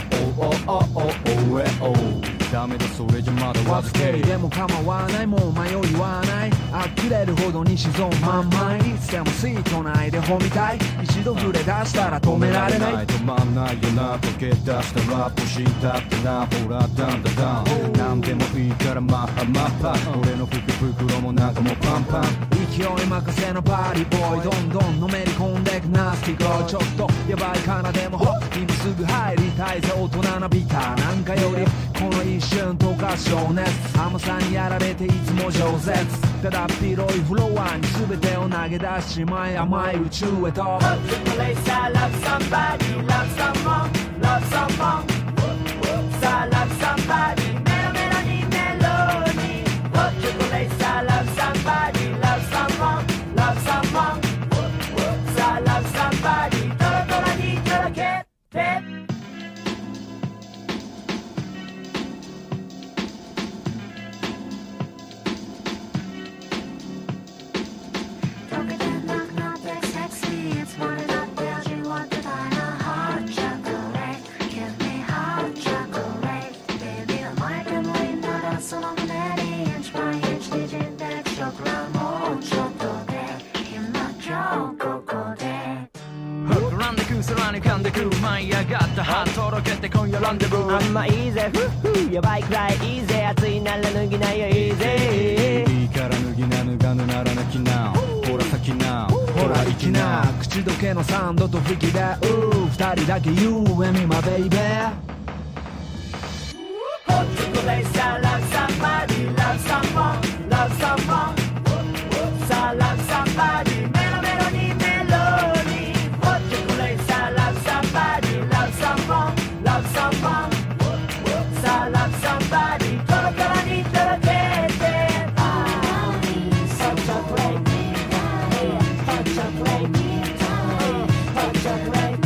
ダメだそれじゃまだわずけでも構わないもう迷いはない呆れるほどに沈むまんまいつでもスイート内で褒みたい一度触れ出したら止められない止まんないよな溶け出したラップ死んだってなほらダンダダン何でもいいからマッハマッハ俺の福袋もなんかもうパンパン勢い任せのパーリーボーイどんどんのめり込んでくナスティゴーちょっとやばいかなでもホッ今すぐ入りたいぜ大人なビターなんかよりこの一瞬溶かす情熱甘さにやられていつも饒舌ただ広いフロアに全てを投げ出ししまい甘い宇宙へと Hot chocolate さ Love somebody Love someone Love someone さ Love somebody メロメロにメロに Hot chocolate さ Love somebody Love someone Love someone さ Love somebody トロトロにとろけて空に浮かんでく舞い上がったハートとろけて今夜ランデブーあんまいいぜフッフやばいくらいいいぜ熱いなら脱ぎないよいいぜいいから脱ぎな脱がぬならなきなほら先なほら行きな口どけのサンドと吹きで二人だけ You and me my baby Hot chocolate さ Love somebody Love someone Love someone さ Love somebody メロメロにメロに Hot chocolate さ Love somebody Love someone Love someone さ Love somebody トロトロにとろけて Hot chocolate Hot chocolate Hot chocolate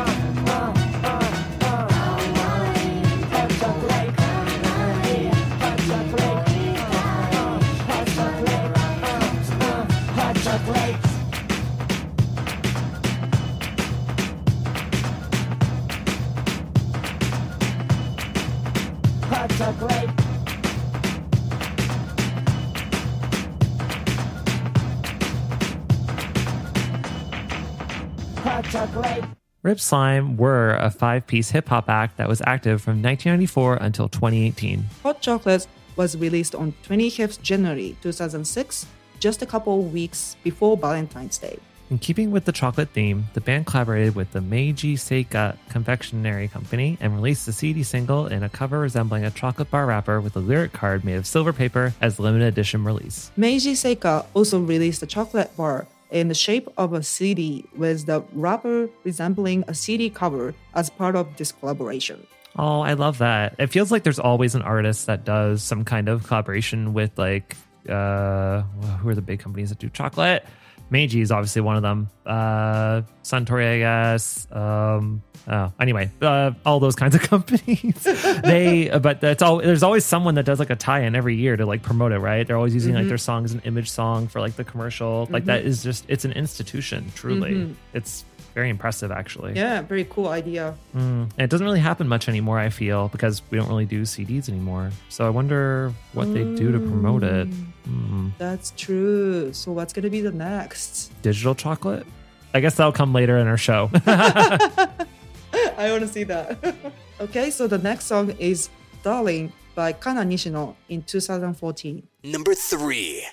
Hot chocolate Hot chocolate Rip Slime were a 5-piece hip-hop act that was active from 1994 until 2018. Hot Chocolate was released on 25th January 2006, just a couple of weeks before Valentine's Day. In keeping with the chocolate theme, the band collaborated with the Meiji Seika Confectionery Company and released the CD single in a cover resembling a chocolate bar wrapper with a lyric card made of silver paper as limited edition release. Meiji Seika also released a chocolate bar in the shape of a CD with the wrapper resembling a CD cover as part of this collaboration. Oh, I love that. It feels like there's always an artist that does some kind of collaboration with like who are the big companies that do chocolate? Meiji is obviously one of them. Suntory, I guess. Anyway, all those kinds of companies. But there's always someone that does like a tie-in every year to like promote it, right? They're always using like their song as an image song for like the commercial. Like that is just, it's an institution, truly. It's very impressive, actually. Yeah, very cool idea. And it doesn't really happen much anymore, I feel, because we don't really do CDs anymore. So I wonder what they do to promote it. That's true. So what's going to be the next? Digital chocolate? I guess that'll come later in our show. I want to see that. Okay, so the next song is Darling by Kana Nishino in 2014. Number 3.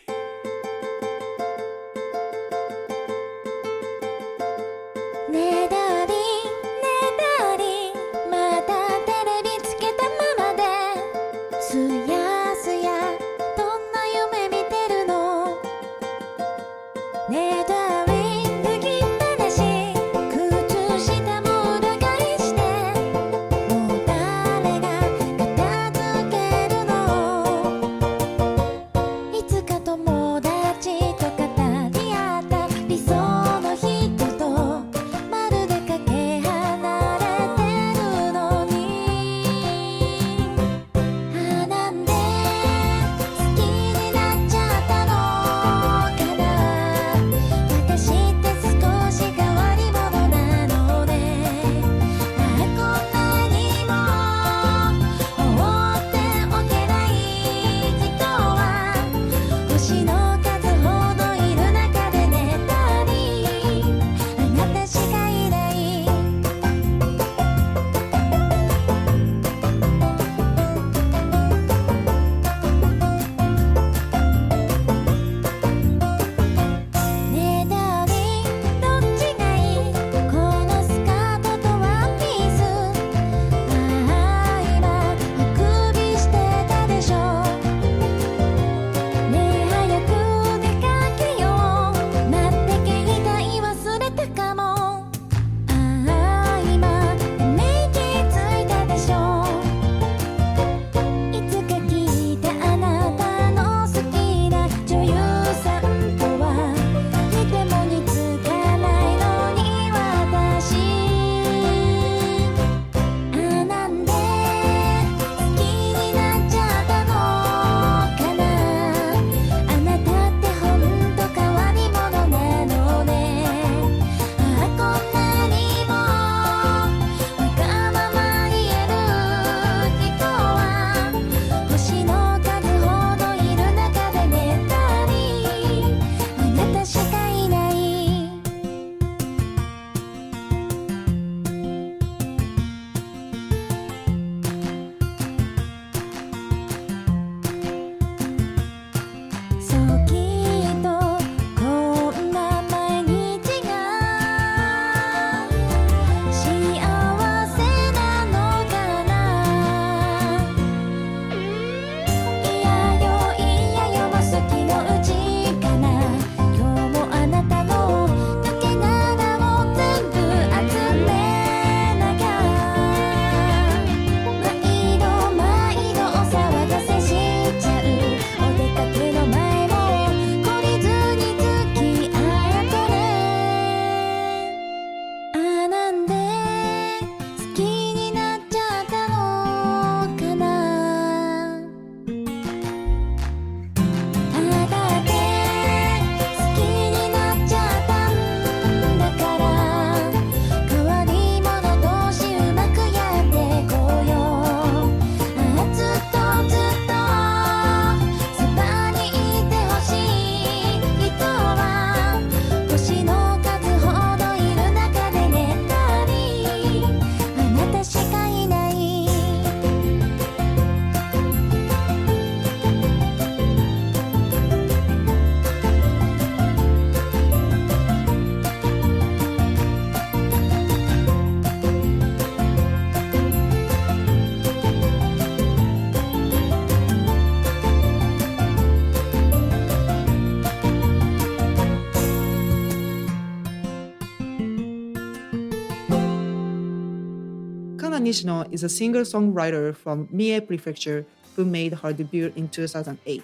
Nishino is a singer-songwriter from Mie Prefecture who made her debut in 2008.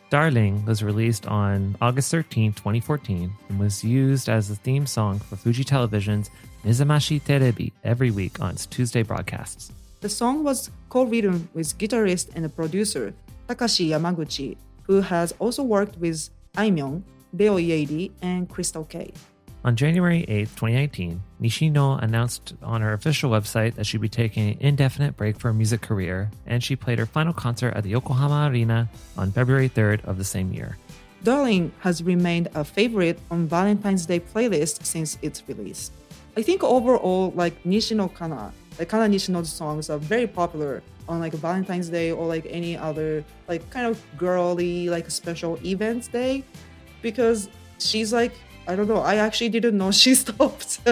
Darling was released on August 13, 2014, and was used as the theme song for Fuji Television's Mizamashi Terebi every week on its Tuesday broadcasts. The song was co-written with guitarist and producer Takashi Yamaguchi, who has also worked with Aimyon, Reo Ieiri, and Crystal K. On January 8, 2019, Nishino announced on her official website that she'd be taking an indefinite break for her music career, and she played her final concert at the Yokohama Arena on February 3rd of the same year. Darling has remained a favorite on Valentine's Day playlist since its release. I think overall, like Nishino Kana, like Kana Nishino's songs are very popular on like Valentine's Day or like any other like kind of girly like special events day, because she's like, I don't know, I actually didn't know she stopped.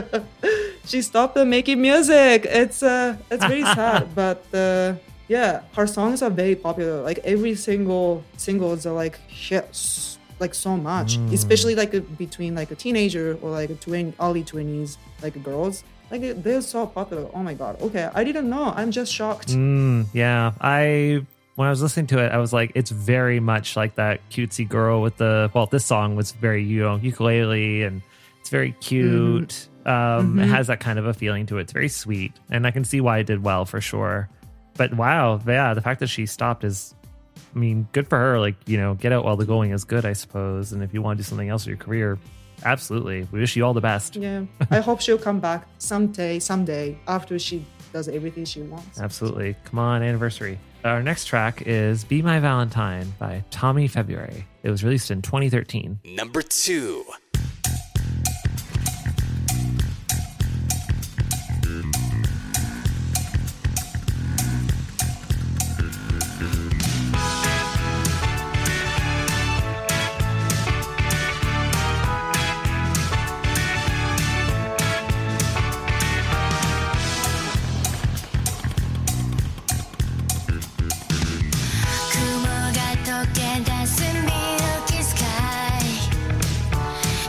She stopped making music. It's very sad, but yeah, her songs are very popular. Like every single singles are like hits like so much, especially like between like a teenager or like early 20s like girls. Like they're so popular. Oh my god. Okay, I didn't know. I'm just shocked. Yeah, when I was listening to it, I was like, it's very much like that cutesy girl with this song was very, ukulele, and it's very cute. It has that kind of a feeling to it. It's very sweet, and I can see why it did well for sure. But wow, yeah, the fact that she stopped is, I mean, good for her. Like, get out while the going is good, I suppose. And if you want to do something else with your career, absolutely. We wish you all the best. Yeah, I hope she'll come back someday after she does everything she wants. Absolutely. Come on, anniversary. Our next track is Be My Valentine by Tommy February. It was released in 2013. Number 2. 「雲が溶け出すミルキースカイ」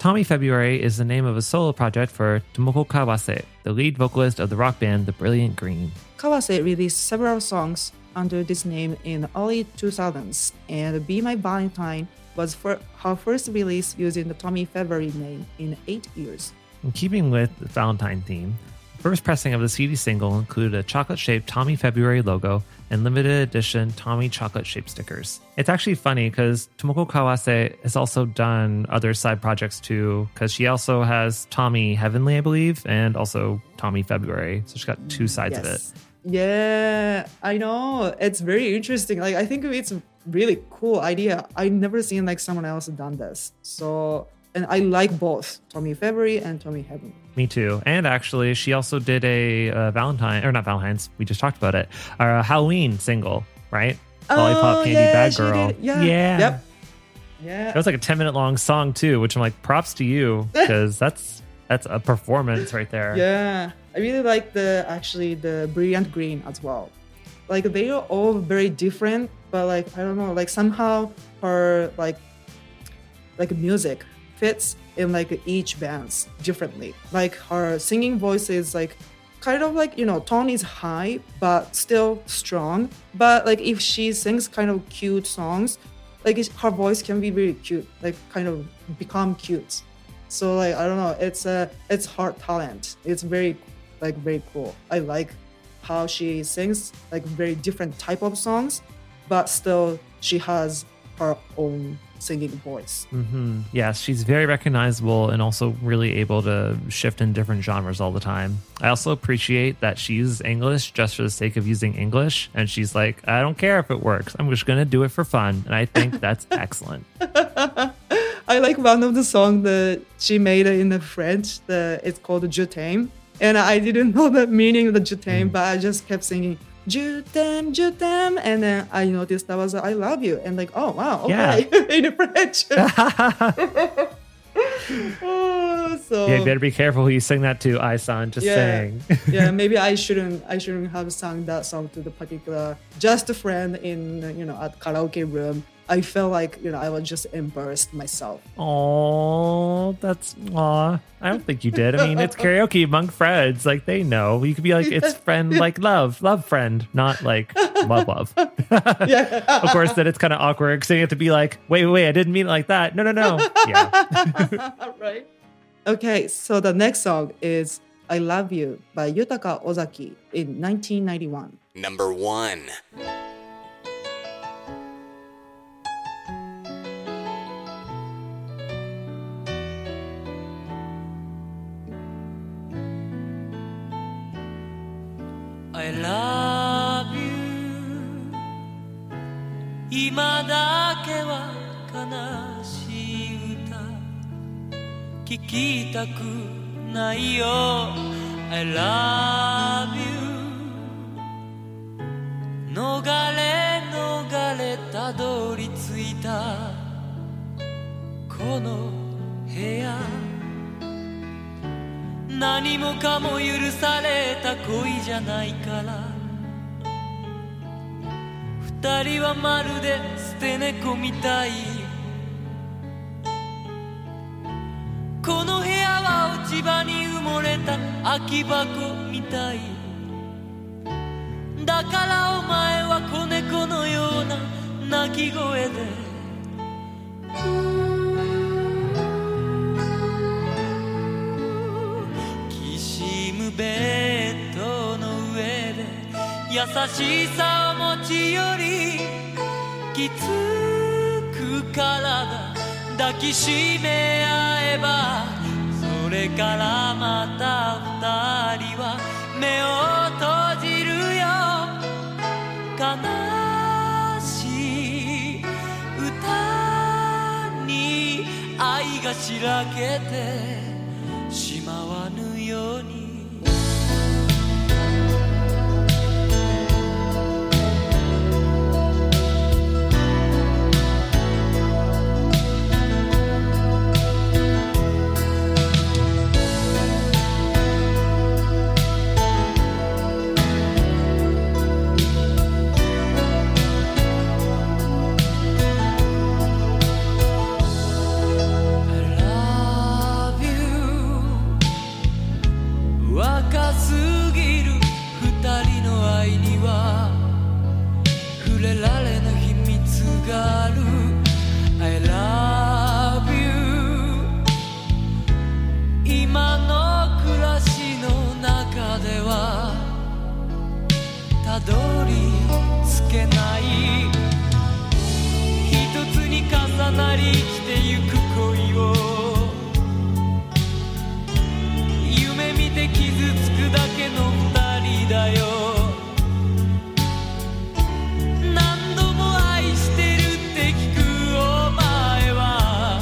Tommy February is the name of a solo project for Tomoko Kawase, the lead vocalist of the rock band The Brilliant Green. Kawase released several songs under this name in the early 2000s, and Be My Valentine was her first release using the Tommy February name in 8 years. In keeping with the Valentine theme, the first pressing of the CD single included a chocolate-shaped Tommy February logo and limited edition Tommy chocolate-shaped stickers. It's actually funny because Tomoko Kawase has also done other side projects too, because she also has Tommy Heavenly, I believe, and also Tommy February. So she's got two sides of it. Yeah, I know. It's very interesting. Like, I think it's a really cool idea. I've never seen like someone else done this. So, and I like both Tommy February and Tommy Heavenly. Me too. And actually, she also did a Valentine's, we just talked about it, a Halloween single, right? Lollipop Candy Bad Girl. Yeah. Yep. Yeah. That was like a 10-minute long song too, which I'm like, props to you, because that's a performance right there. Yeah. I really like the Brilliant Green as well. Like, they are all very different, but like, I don't know, like somehow her like music fits in like each band's differently. Like, her singing voice is like kind of like, tone is high but still strong. But like if she sings kind of cute songs, like her voice can be very cute, like kind of become cute. So like, I don't know, it's her talent. It's very cool. I like how she sings like very different type of songs, but still she has her own singing voice. Mm-hmm. Yes, she's very recognizable and also really able to shift in different genres all the time. I also appreciate that she uses English just for the sake of using English, and she's like, I don't care if it works. I'm just going to do it for fun, and I think that's excellent. I like one of the songs that she made in the French. It's called Je t'aime. And I didn't know the meaning of the Je t'aime, but I just kept singing Je t'aime, and then I noticed that was I love you, and like, oh wow, okay, yeah. In French. So yeah, you better be careful who you sing that to, Ai-san. Just saying. Yeah, maybe I shouldn't have sung that song to the particular just a friend in at karaoke room. I felt like I was just embarrassed myself. Oh, I don't think you did. I mean, it's karaoke among friends. Like, they know. You could be like, it's friend, like love friend, not like love. Yeah. Of course, then it's kind of awkward because you have to be like, wait, I didn't mean it like that. No. Yeah. Right. Okay, so the next song is I Love You by Yutaka Ozaki in 1991. Number 1. I love you 今だけは悲しい歌聞きたくないよ I love you 逃れたどり着いたこの部屋何もかも許された恋じゃないから二人はまるで捨て猫みたいこの部屋は落ち葉に埋もれた空き箱みたいだからお前は子猫のような鳴き声でベッドの上で優しさを持ち寄りきつく体抱きしめ合えばそれからまた二人は目を閉じるよ悲しい歌に愛がしらけてしまわぬようにI たどり着けない一つに重なり生きてゆく恋を夢見て傷つくだけの二人だよ何度も愛してるって聞くお前は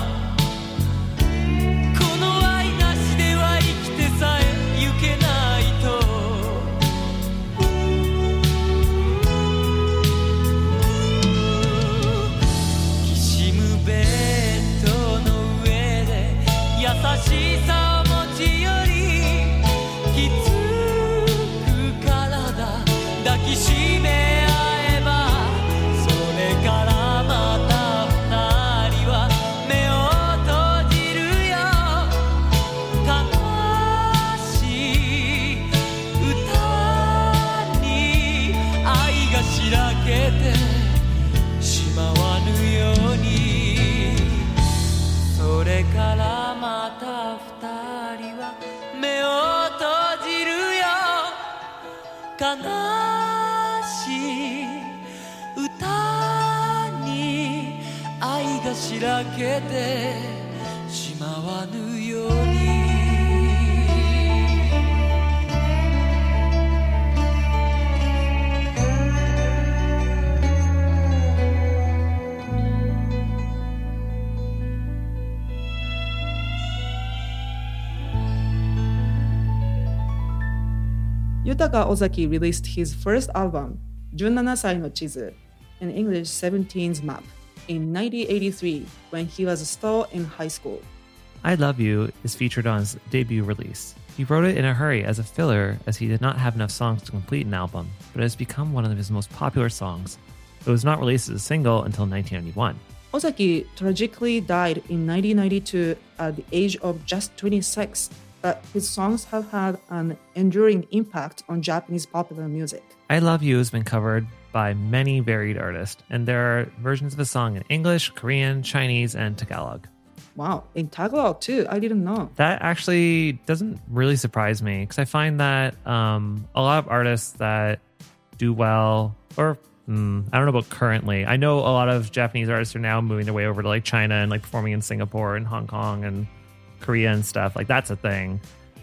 この愛なしでは生きてさえゆけないときしむベッドの上で優しさを持ち寄りきつく体抱きしめ合えばそれからまた二人は目を閉じるよ悲しい歌に愛がしらけてしまわぬようにそれからまた二人は目を閉じるよ悲しい歌に愛がしらけてしまわぬように Yutaka Ozaki released his first album, 17歳の地図, in English 17's Map, in 1983 when he was still in high school. I Love You is featured on his debut release. He wrote it in a hurry as a filler as he did not have enough songs to complete an album, but it has become one of his most popular songs. It was not released as a single until 1991. Ozaki tragically died in 1992 at the age of just 26, but his songs have had an enduring impact on Japanese popular music. I Love You has been covered by many varied artists, and there are versions of the song in English, Korean, Chinese, and Tagalog. Wow, in Tagalog too, I didn't know. That actually doesn't really surprise me because I find that a lot of artists that do well, or I don't know about currently. I know a lot of Japanese artists are now moving their way over to like China and like performing in Singapore and Hong Kong and Korea and stuff. Like that's a thing.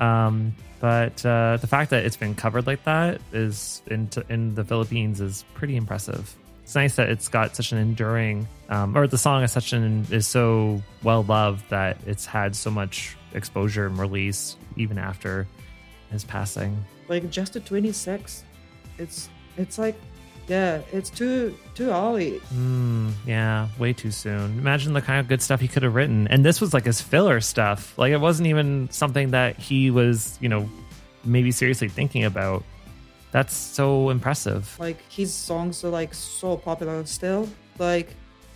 But the fact that it's been covered like that is in the Philippines is pretty impressive. It's nice that it's got such an enduring, or the song is so well loved that it's had so much exposure and release even after his passing. Like just at 26, it's like, yeah, it's too early. Yeah, way too soon. Imagine the kind of good stuff he could have written. And this was like his filler stuff. Like it wasn't even something that he was, maybe seriously thinking about. That's so impressive. Like his songs are like so popular still. Like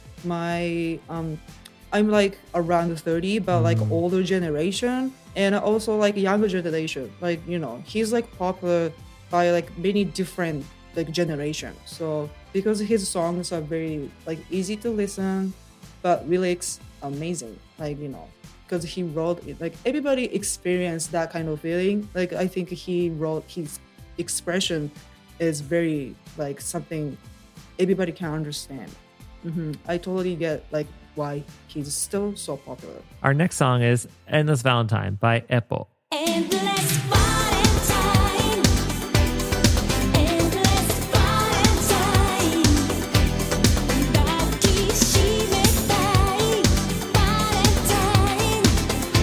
I'm like around 30, but like older generation and also like younger generation. Like, he's like popular by like many different like generation. So because his songs are very like easy to listen, but lyrics amazing. Like, because he wrote it, like everybody experienced that kind of feeling. Like I think he wrote his expression is very like something everybody can understand. I totally get like why he's still so popular. Our next song is Endless Valentine by Eppo. Endless Valentine, endless Valentine, 抱きしめたい Valentine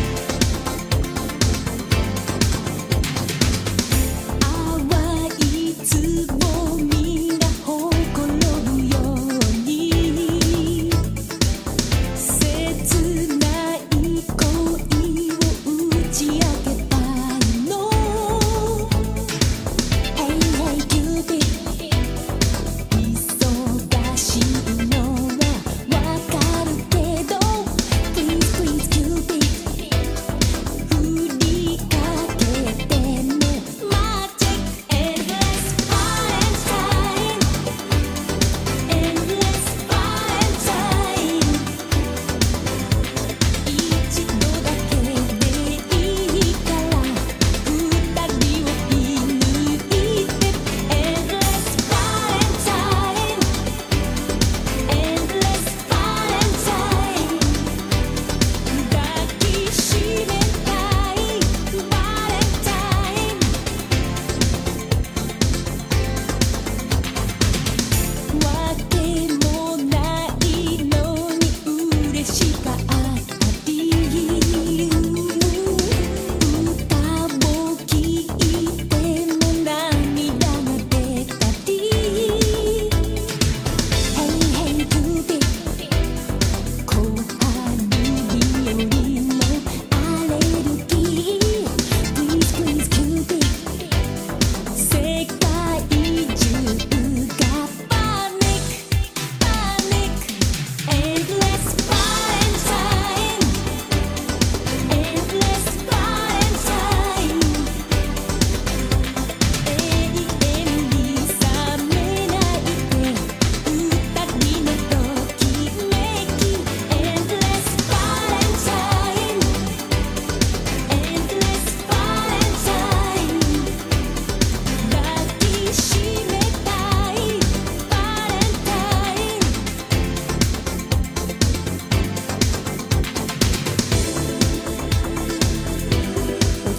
淡いつぼみがほころぶように切ない恋を打ち明けた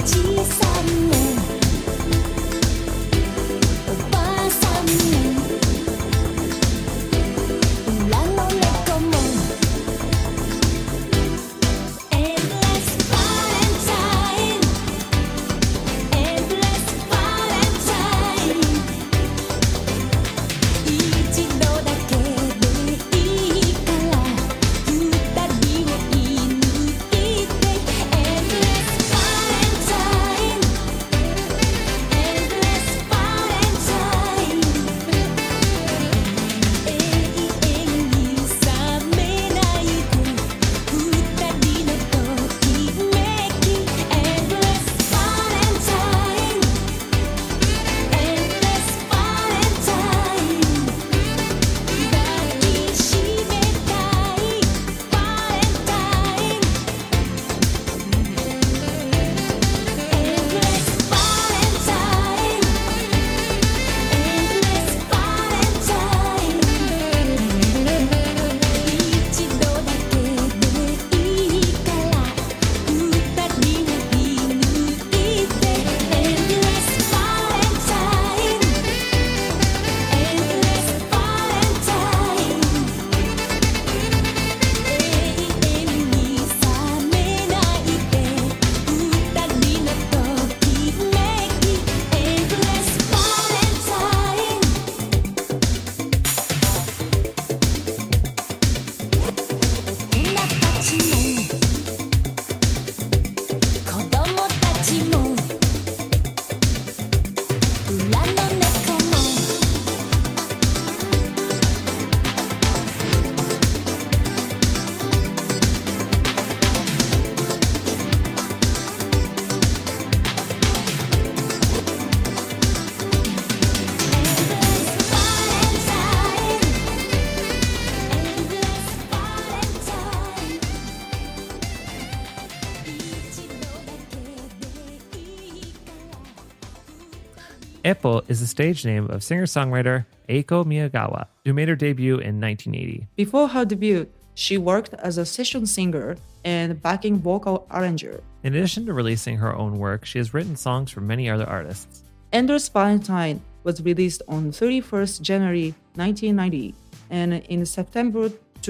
Eppo is the stage name of singer-songwriter Eiko Miyagawa, who made her debut in 1980. Before her debut, she worked as a session singer and backing vocal arranger. In addition to releasing her own work, she has written songs for many other artists. Endless Valentine was released on 31st January 1990, and in September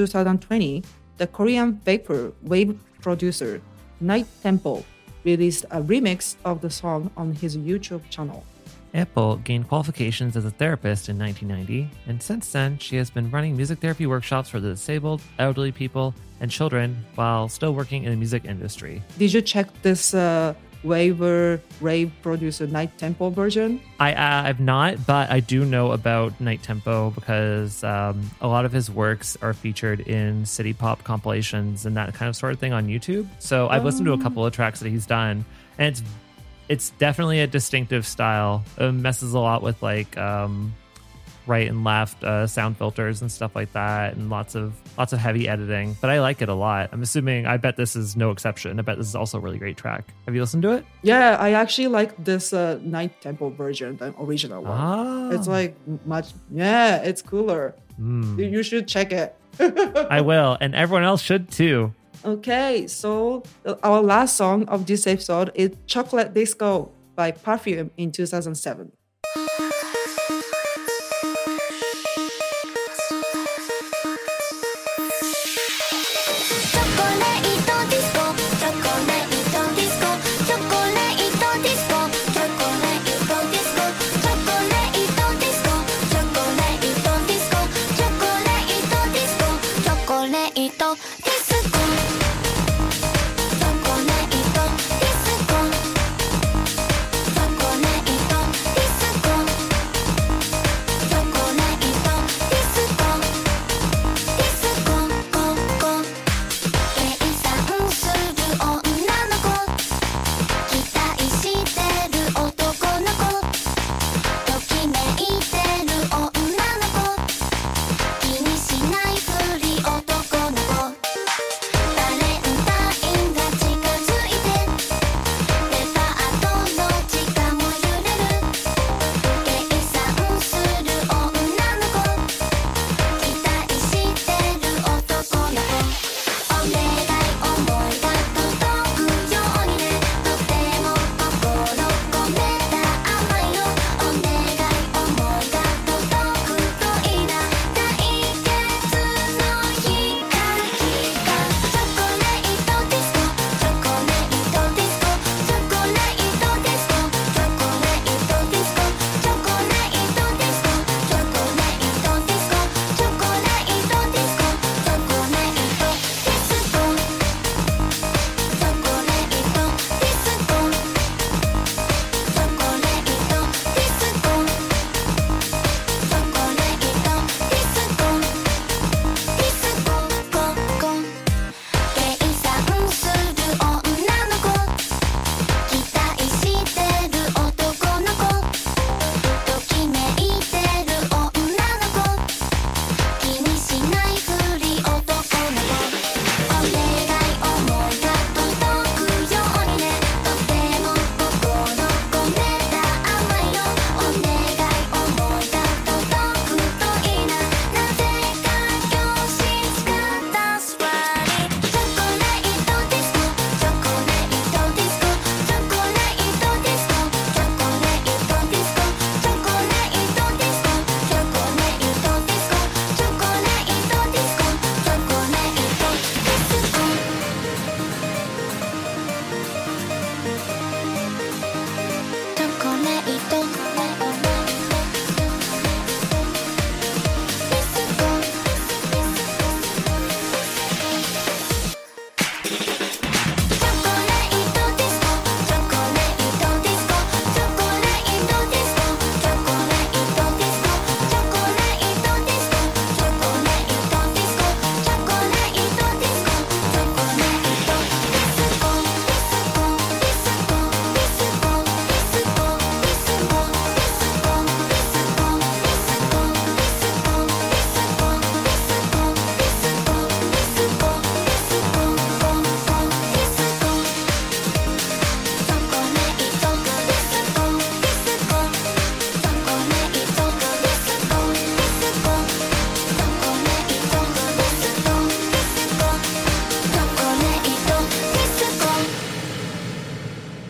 2020, the Korean vapor wave producer Night Tempo released a remix of the song on his YouTube channel. Eppo gained qualifications as a therapist in 1990, and since then, she has been running music therapy workshops for the disabled, elderly people, and children while still working in the music industry. Did you check this rave producer Night Tempo version? I've not, but I do know about Night Tempo because a lot of his works are featured in city pop compilations and that kind of sort of thing on YouTube. So I've listened to a couple of tracks that he's done, and it's definitely a distinctive style. It messes a lot with like right and left sound filters and stuff like that, and lots of heavy editing. But I like it a lot. I bet this is no exception. I bet this is also a really great track. Have you listened to it? Yeah, I actually like this Night Tempo version than original one. Oh. It's like it's cooler. You should check it. I will, and everyone else should too. Okay, so our last song of this episode is Chocolate Disco by Perfume in 2007.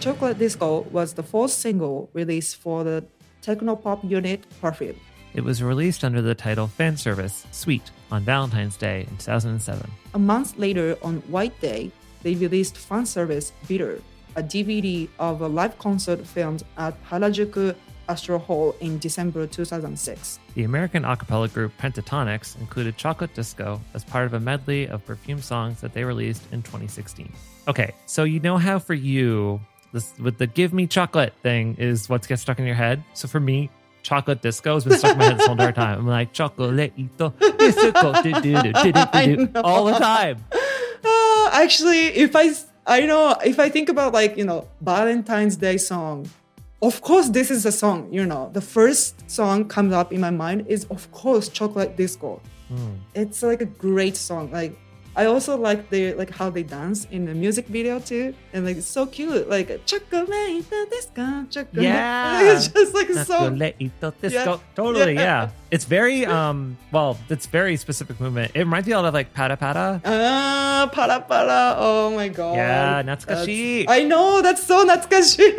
Chocolate Disco was the fourth single released for the techno-pop unit Perfume. It was released under the title Fan Service Sweet on Valentine's Day in 2007. A month later, on White Day, they released Fan Service Bitter, a DVD of a live concert filmed at Harajuku Astro Hall in December 2006. The American a cappella group Pentatonix included Chocolate Disco as part of a medley of Perfume songs that they released in 2016. Okay, so you know how for you, this with the give me chocolate thing is what gets stuck in your head? So for me, Chocolate Disco has been stuck in my head this whole entire time. I'm like, Chocolatito Disco, all the time. Actually, if I think about Valentine's Day song, of course this is a song, the first song comes up in my mind is of course Chocolate Disco. It's like a great song. Like I also like how they dance in the music video too, and like it's so cute. Like Chocolate Disco, chocolate. Yeah, it's just like a song. Chocolatito Disco, totally. Yeah. It's very it's very specific movement. It reminds me a lot of like Pata Pata. Pata Pata. Oh my god. Yeah, Natsukashi. I know, that's so Natsukashi.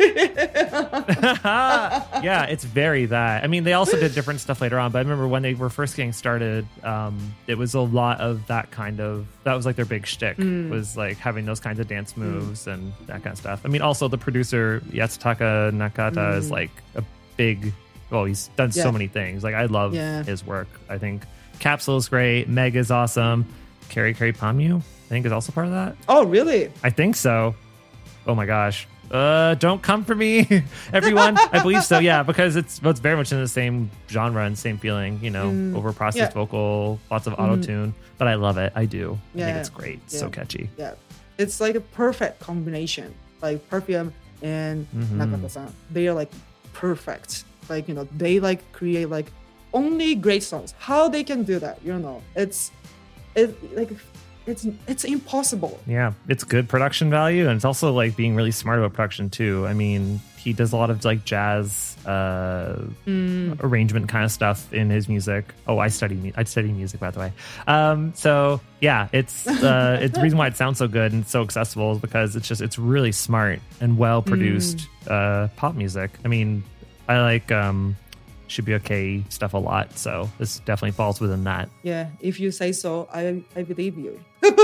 Yeah, it's very that. I mean, they also did different stuff later on, but I remember when they were first getting started, it was a lot of that was like their big shtick, was like having those kinds of dance moves and that kind of stuff. I mean, also the producer Yatsutaka Nakata is like a big, he's done so many things. Like I love his work. I think Capsule is great. Meg is awesome. Carrie Pamu, I think, is also part of that. Oh, really? I think so. Oh my gosh. Don't come for me, everyone. I believe so, yeah, because it's very much in the same genre and same feeling, over processed vocal, lots of auto-tune. But I love it. I do. I think it's great. It's so catchy. Yeah. It's like a perfect combination. Like Perfume and Nakata-san. They are like perfect. Like, they like create like only great songs. How they can do that, it's impossible. Yeah, it's good production value, and it's also like being really smart about production too. I mean, he does a lot of like jazz arrangement kind of stuff in his music. Oh, I study music, by the way. So yeah, it's the reason why it sounds so good and so accessible is because it's really smart and well produced pop music. I mean, I like Should Be Okay stuff a lot, so this definitely falls within that. Yeah, if you say so, I believe you.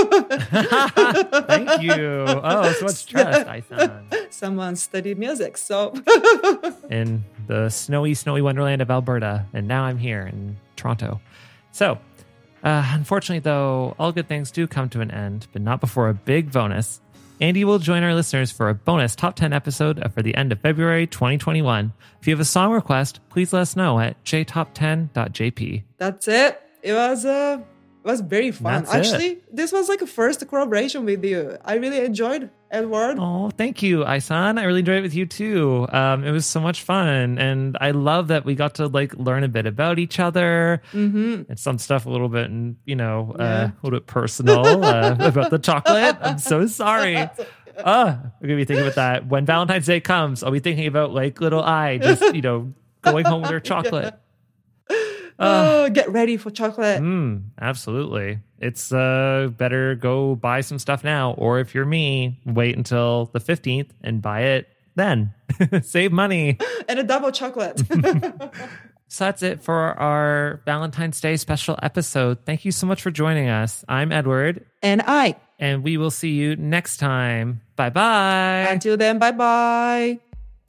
Thank you. Oh, so much trust, Ai-san. Someone studied music, so. In the snowy wonderland of Alberta, and now I'm here in Toronto. So, unfortunately, though, all good things do come to an end, but not before a big bonus. Andy will join our listeners for a bonus Top 10 episode for the end of February 2021. If you have a song request, please let us know at jtop10.jp. That's it. It was very fun. Actually, this was like a first collaboration with you. I really enjoyed Edward. Oh, thank you, Ai-san. I really enjoyed it with you too. It was so much fun, and I love that we got to like learn a bit about each other and some stuff a little bit, and a little bit personal about the chocolate. I'm so sorry. I'm gonna be thinking about that when Valentine's Day comes. I'll be thinking about like little Ai just going home with her chocolate. Get ready for chocolate. Absolutely. It's better go buy some stuff now, or if you're me, wait until the 15th and buy it then. Save money. And a double chocolate. So that's it for our Valentine's Day special episode. Thank you so much for joining us. I'm Edward. And I. And we will see you next time. Bye-bye. Until then, bye-bye.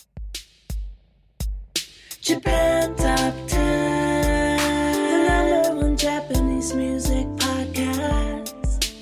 Japan Top 10, the #1 Japanese music podcast.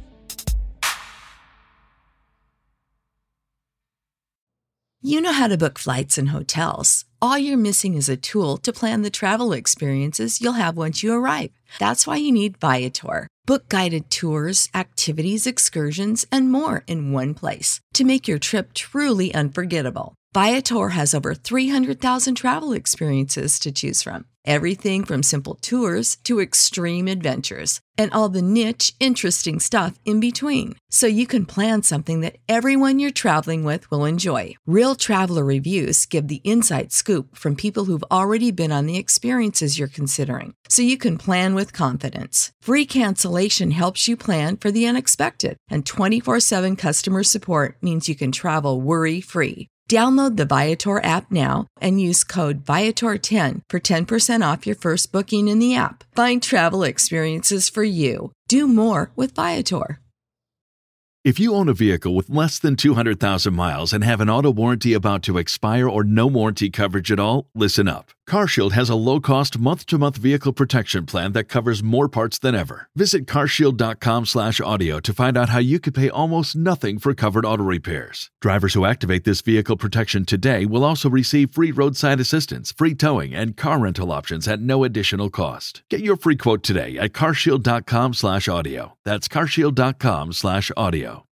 You know how to book flights and hotels. All you're missing is a tool to plan the travel experiences you'll have once you arrive. That's why you need Viator. Book guided tours, activities, excursions, and more in one place to make your trip truly unforgettable. Viator has over 300,000 travel experiences to choose from. Everything from simple tours to extreme adventures and all the niche, interesting stuff in between. So you can plan something that everyone you're traveling with will enjoy. Real traveler reviews give the inside scoop scoop from people who've already been on the experiences you're considering, so you can plan with confidence. Free cancellation helps you plan for the unexpected, and 24/7 customer support means you can travel worry-free. Download the Viator app now and use code Viator10 for 10% off your first booking in the app. Find travel experiences for you. Do more with Viator. If you own a vehicle with less than 200,000 miles and have an auto warranty about to expire or no warranty coverage at all, listen up. CarShield has a low-cost month-to-month vehicle protection plan that covers more parts than ever. Visit carshield.com/audio to find out how you could pay almost nothing for covered auto repairs. Drivers who activate this vehicle protection today will also receive free roadside assistance, free towing, and car rental options at no additional cost. Get your free quote today at carshield.com/audio. That's carshield.com/audio.